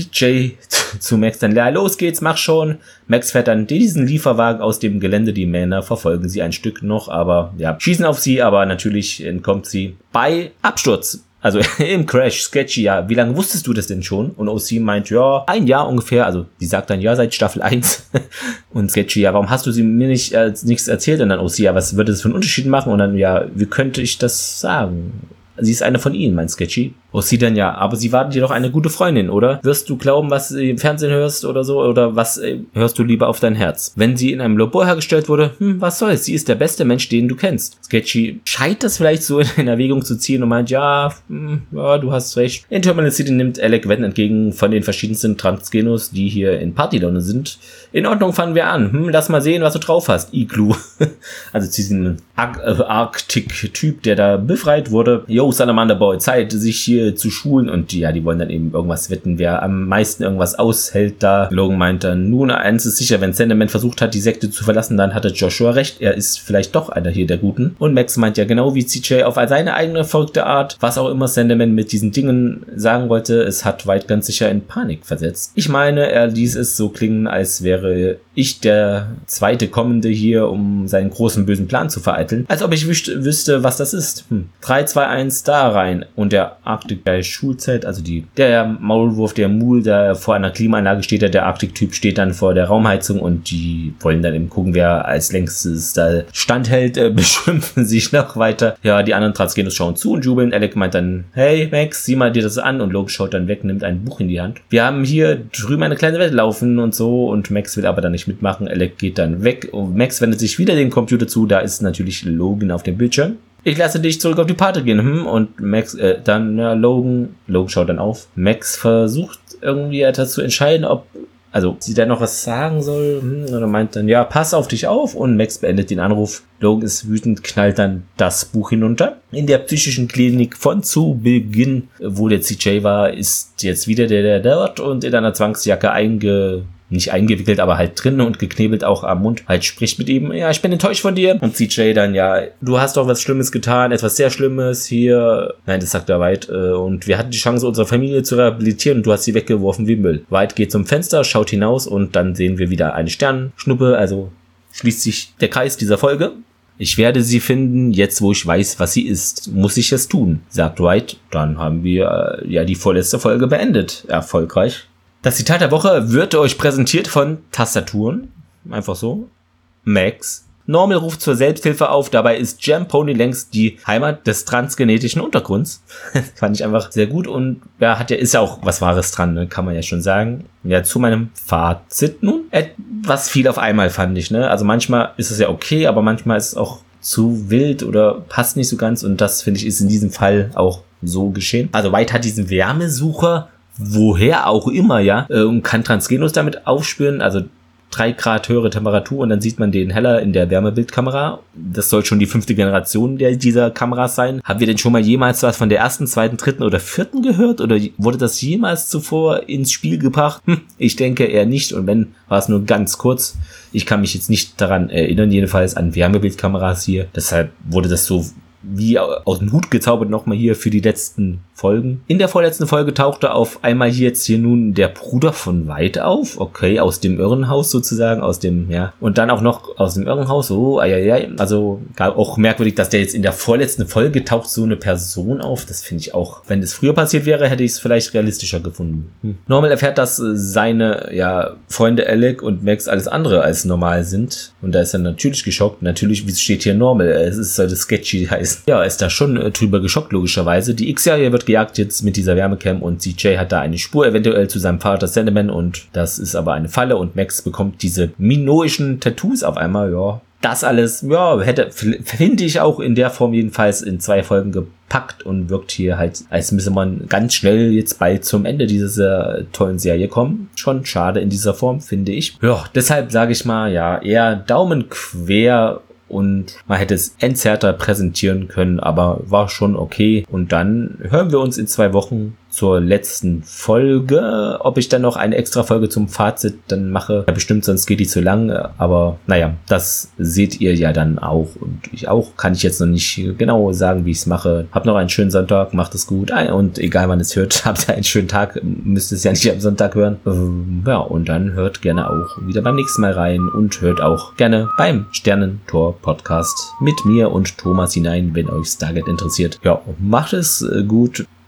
J zu Max dann, ja, los geht's, mach schon. Max fährt dann diesen Lieferwagen aus dem Gelände, die Männer verfolgen sie ein Stück noch, aber ja, schießen auf sie, aber natürlich entkommt sie bei Absturz. Also im Crash, Sketchy, ja, wie lange wusstest du das denn schon? Und O C meint, ja, ein Jahr ungefähr, also die sagt dann, ja, seit Staffel eins. Und Sketchy, ja, warum hast du sie mir nicht äh, nichts erzählt? Und dann O C, ja, was würde das für einen Unterschied machen? Und dann, ja, wie könnte ich das sagen? Sie ist eine von ihnen, meint Sketchy. O C dann, ja, aber sie war dir doch eine gute Freundin, oder? Wirst du glauben, was du im Fernsehen hörst oder so? Oder was äh, hörst du lieber auf dein Herz? Wenn sie in einem Labor hergestellt wurde, hm, was soll's? Sie ist der beste Mensch, den du kennst. Sketchy scheint das vielleicht so in Erwägung zu ziehen und meint, ja, hm, ja, du hast recht. In Terminal City nimmt Alec Venn entgegen von den verschiedensten Transgenos, die hier in Partylaune sind. In Ordnung, fangen wir an. Hm, lass mal sehen, was du drauf hast, Igloo. Also zu diesem Ar- äh, Arctic-Typ, der da befreit wurde. Yo, Salamander Boy, Zeit, sich hier zu schulen und ja, die wollen dann eben irgendwas wetten, wer am meisten irgendwas aushält da. Logan meint dann, nun, eins ist sicher, wenn Sandman versucht hat, die Sekte zu verlassen, dann hatte Joshua recht, er ist vielleicht doch einer hier der Guten. Und Max meint ja genau wie C J auf seine eigene verrückte Art, was auch immer Sandman mit diesen Dingen sagen wollte, es hat White ganz sicher in Panik versetzt. Ich meine, er ließ es so klingen, als wäre ich der zweite Kommende hier, um seinen großen bösen Plan zu vereiteln. Als ob ich wüsste, wüsste was das ist. Hm. drei, zwei, eins, da rein. Und der Arctic bei Schulzeit, also die, der Maulwurf, der Mul, der vor einer Klimaanlage steht, der, der Arctic-Typ steht dann vor der Raumheizung und die wollen dann eben gucken, wer als längstes da standhält, äh, beschimpfen sich noch weiter. Ja, die anderen Transgenos schauen zu und jubeln. Alec meint dann, hey Max, sieh mal dir das an und Logan schaut dann weg, nimmt ein Buch in die Hand. Wir haben hier drüben eine kleine Welt laufen und so und Max will aber dann nicht mitmachen. Alec geht dann weg und Max wendet sich wieder den Computer zu, da ist natürlich Logan auf dem Bildschirm. Ich lasse dich zurück auf die Party gehen, hm? Und Max, äh, dann, ja, Logan, Logan schaut dann auf. Max versucht irgendwie etwas zu entscheiden, ob, also, sie da noch was sagen soll, hm? Oder meint dann, ja, pass auf dich auf und Max beendet den Anruf. Logan ist wütend, knallt dann das Buch hinunter. In der psychischen Klinik von zu Beginn, wo der C J war, ist jetzt wieder der, der dort und in einer Zwangsjacke einge... nicht eingewickelt, aber halt drin und geknebelt auch am Mund, halt spricht mit ihm, ja, ich bin enttäuscht von dir. Und C J dann, ja, du hast doch was Schlimmes getan, etwas sehr Schlimmes hier. Nein, das sagt er White. Und wir hatten die Chance, unsere Familie zu rehabilitieren und du hast sie weggeworfen wie Müll. White geht zum Fenster, schaut hinaus und dann sehen wir wieder eine Sternschnuppe, also schließt sich der Kreis dieser Folge. Ich werde sie finden, jetzt wo ich weiß, was sie ist. Muss ich es tun, sagt White. Dann haben wir äh, ja die vorletzte Folge beendet. Erfolgreich. Das Zitat der Woche wird euch präsentiert von Tastaturen. Einfach so. Max. Normal ruft zur Selbsthilfe auf. Dabei ist Jam Pony längst die Heimat des transgenetischen Untergrunds. Fand ich einfach sehr gut. Und ja, hat ja, ist ja auch was Wahres dran, ne? Kann man ja schon sagen. Ja, zu meinem Fazit nun. Etwas viel auf einmal fand ich, ne? Also manchmal ist es ja okay, aber manchmal ist es auch zu wild oder passt nicht so ganz. Und das, finde ich, ist in diesem Fall auch so geschehen. Also White hat diesen Wärmesucher, woher auch immer, ja, und kann Transgenos damit aufspüren, also drei Grad höhere Temperatur und dann sieht man den heller in der Wärmebildkamera. Das soll schon die fünfte Generation der, dieser Kameras sein. Haben wir denn schon mal jemals was von der ersten, zweiten, dritten oder vierten gehört oder wurde das jemals zuvor ins Spiel gebracht? Hm, ich denke eher nicht und wenn, war es nur ganz kurz. Ich kann mich jetzt nicht daran erinnern, jedenfalls an Wärmebildkameras hier. Deshalb wurde das so wie aus dem Hut gezaubert nochmal hier für die letzten Folgen. In der vorletzten Folge tauchte auf einmal hier jetzt hier nun der Bruder von White auf. Okay, aus dem Irrenhaus sozusagen, aus dem, ja. Und dann auch noch aus dem Irrenhaus, oh, ei, ei, ei. Also auch merkwürdig, dass der jetzt in der vorletzten Folge taucht so eine Person auf. Das finde ich auch, wenn es früher passiert wäre, hätte ich es vielleicht realistischer gefunden. Hm. Normal erfährt, dass seine, ja, Freunde Alec und Max alles andere als normal sind. Und da ist er natürlich geschockt. Natürlich, wie steht hier Normal? Es ist, sollte sketchy heißen. Ja, er ist da schon äh, drüber geschockt, logischerweise. Die X-Serie wird gejagt jetzt mit dieser Wärmecam und C J hat da eine Spur eventuell zu seinem Vater Sandman und das ist aber eine Falle und Max bekommt diese minoischen Tattoos auf einmal, ja. Das alles, ja, hätte, finde ich auch in der Form jedenfalls in zwei Folgen gepackt und wirkt hier halt, als müsse man ganz schnell jetzt bald zum Ende dieser äh, tollen Serie kommen. Schon schade in dieser Form, finde ich. Ja, deshalb sage ich mal, ja, eher Daumen quer und man hätte es entzerrter präsentieren können, aber war schon okay. Und dann hören wir uns in zwei Wochen zur letzten Folge. Ob ich dann noch eine extra Folge zum Fazit dann mache, ja, bestimmt, sonst geht die zu lang. Aber naja, das seht ihr ja dann auch. Und ich auch, kann ich jetzt noch nicht genau sagen, wie ich es mache. Habt noch einen schönen Sonntag, macht es gut. Und egal wann es hört, habt ihr einen schönen Tag. Müsst es ja nicht am Sonntag hören. Ja, und dann hört gerne auch wieder beim nächsten Mal rein. Und hört auch gerne beim Sternentor Podcast mit mir und Thomas hinein, wenn euch Stargate interessiert. Ja, macht es gut.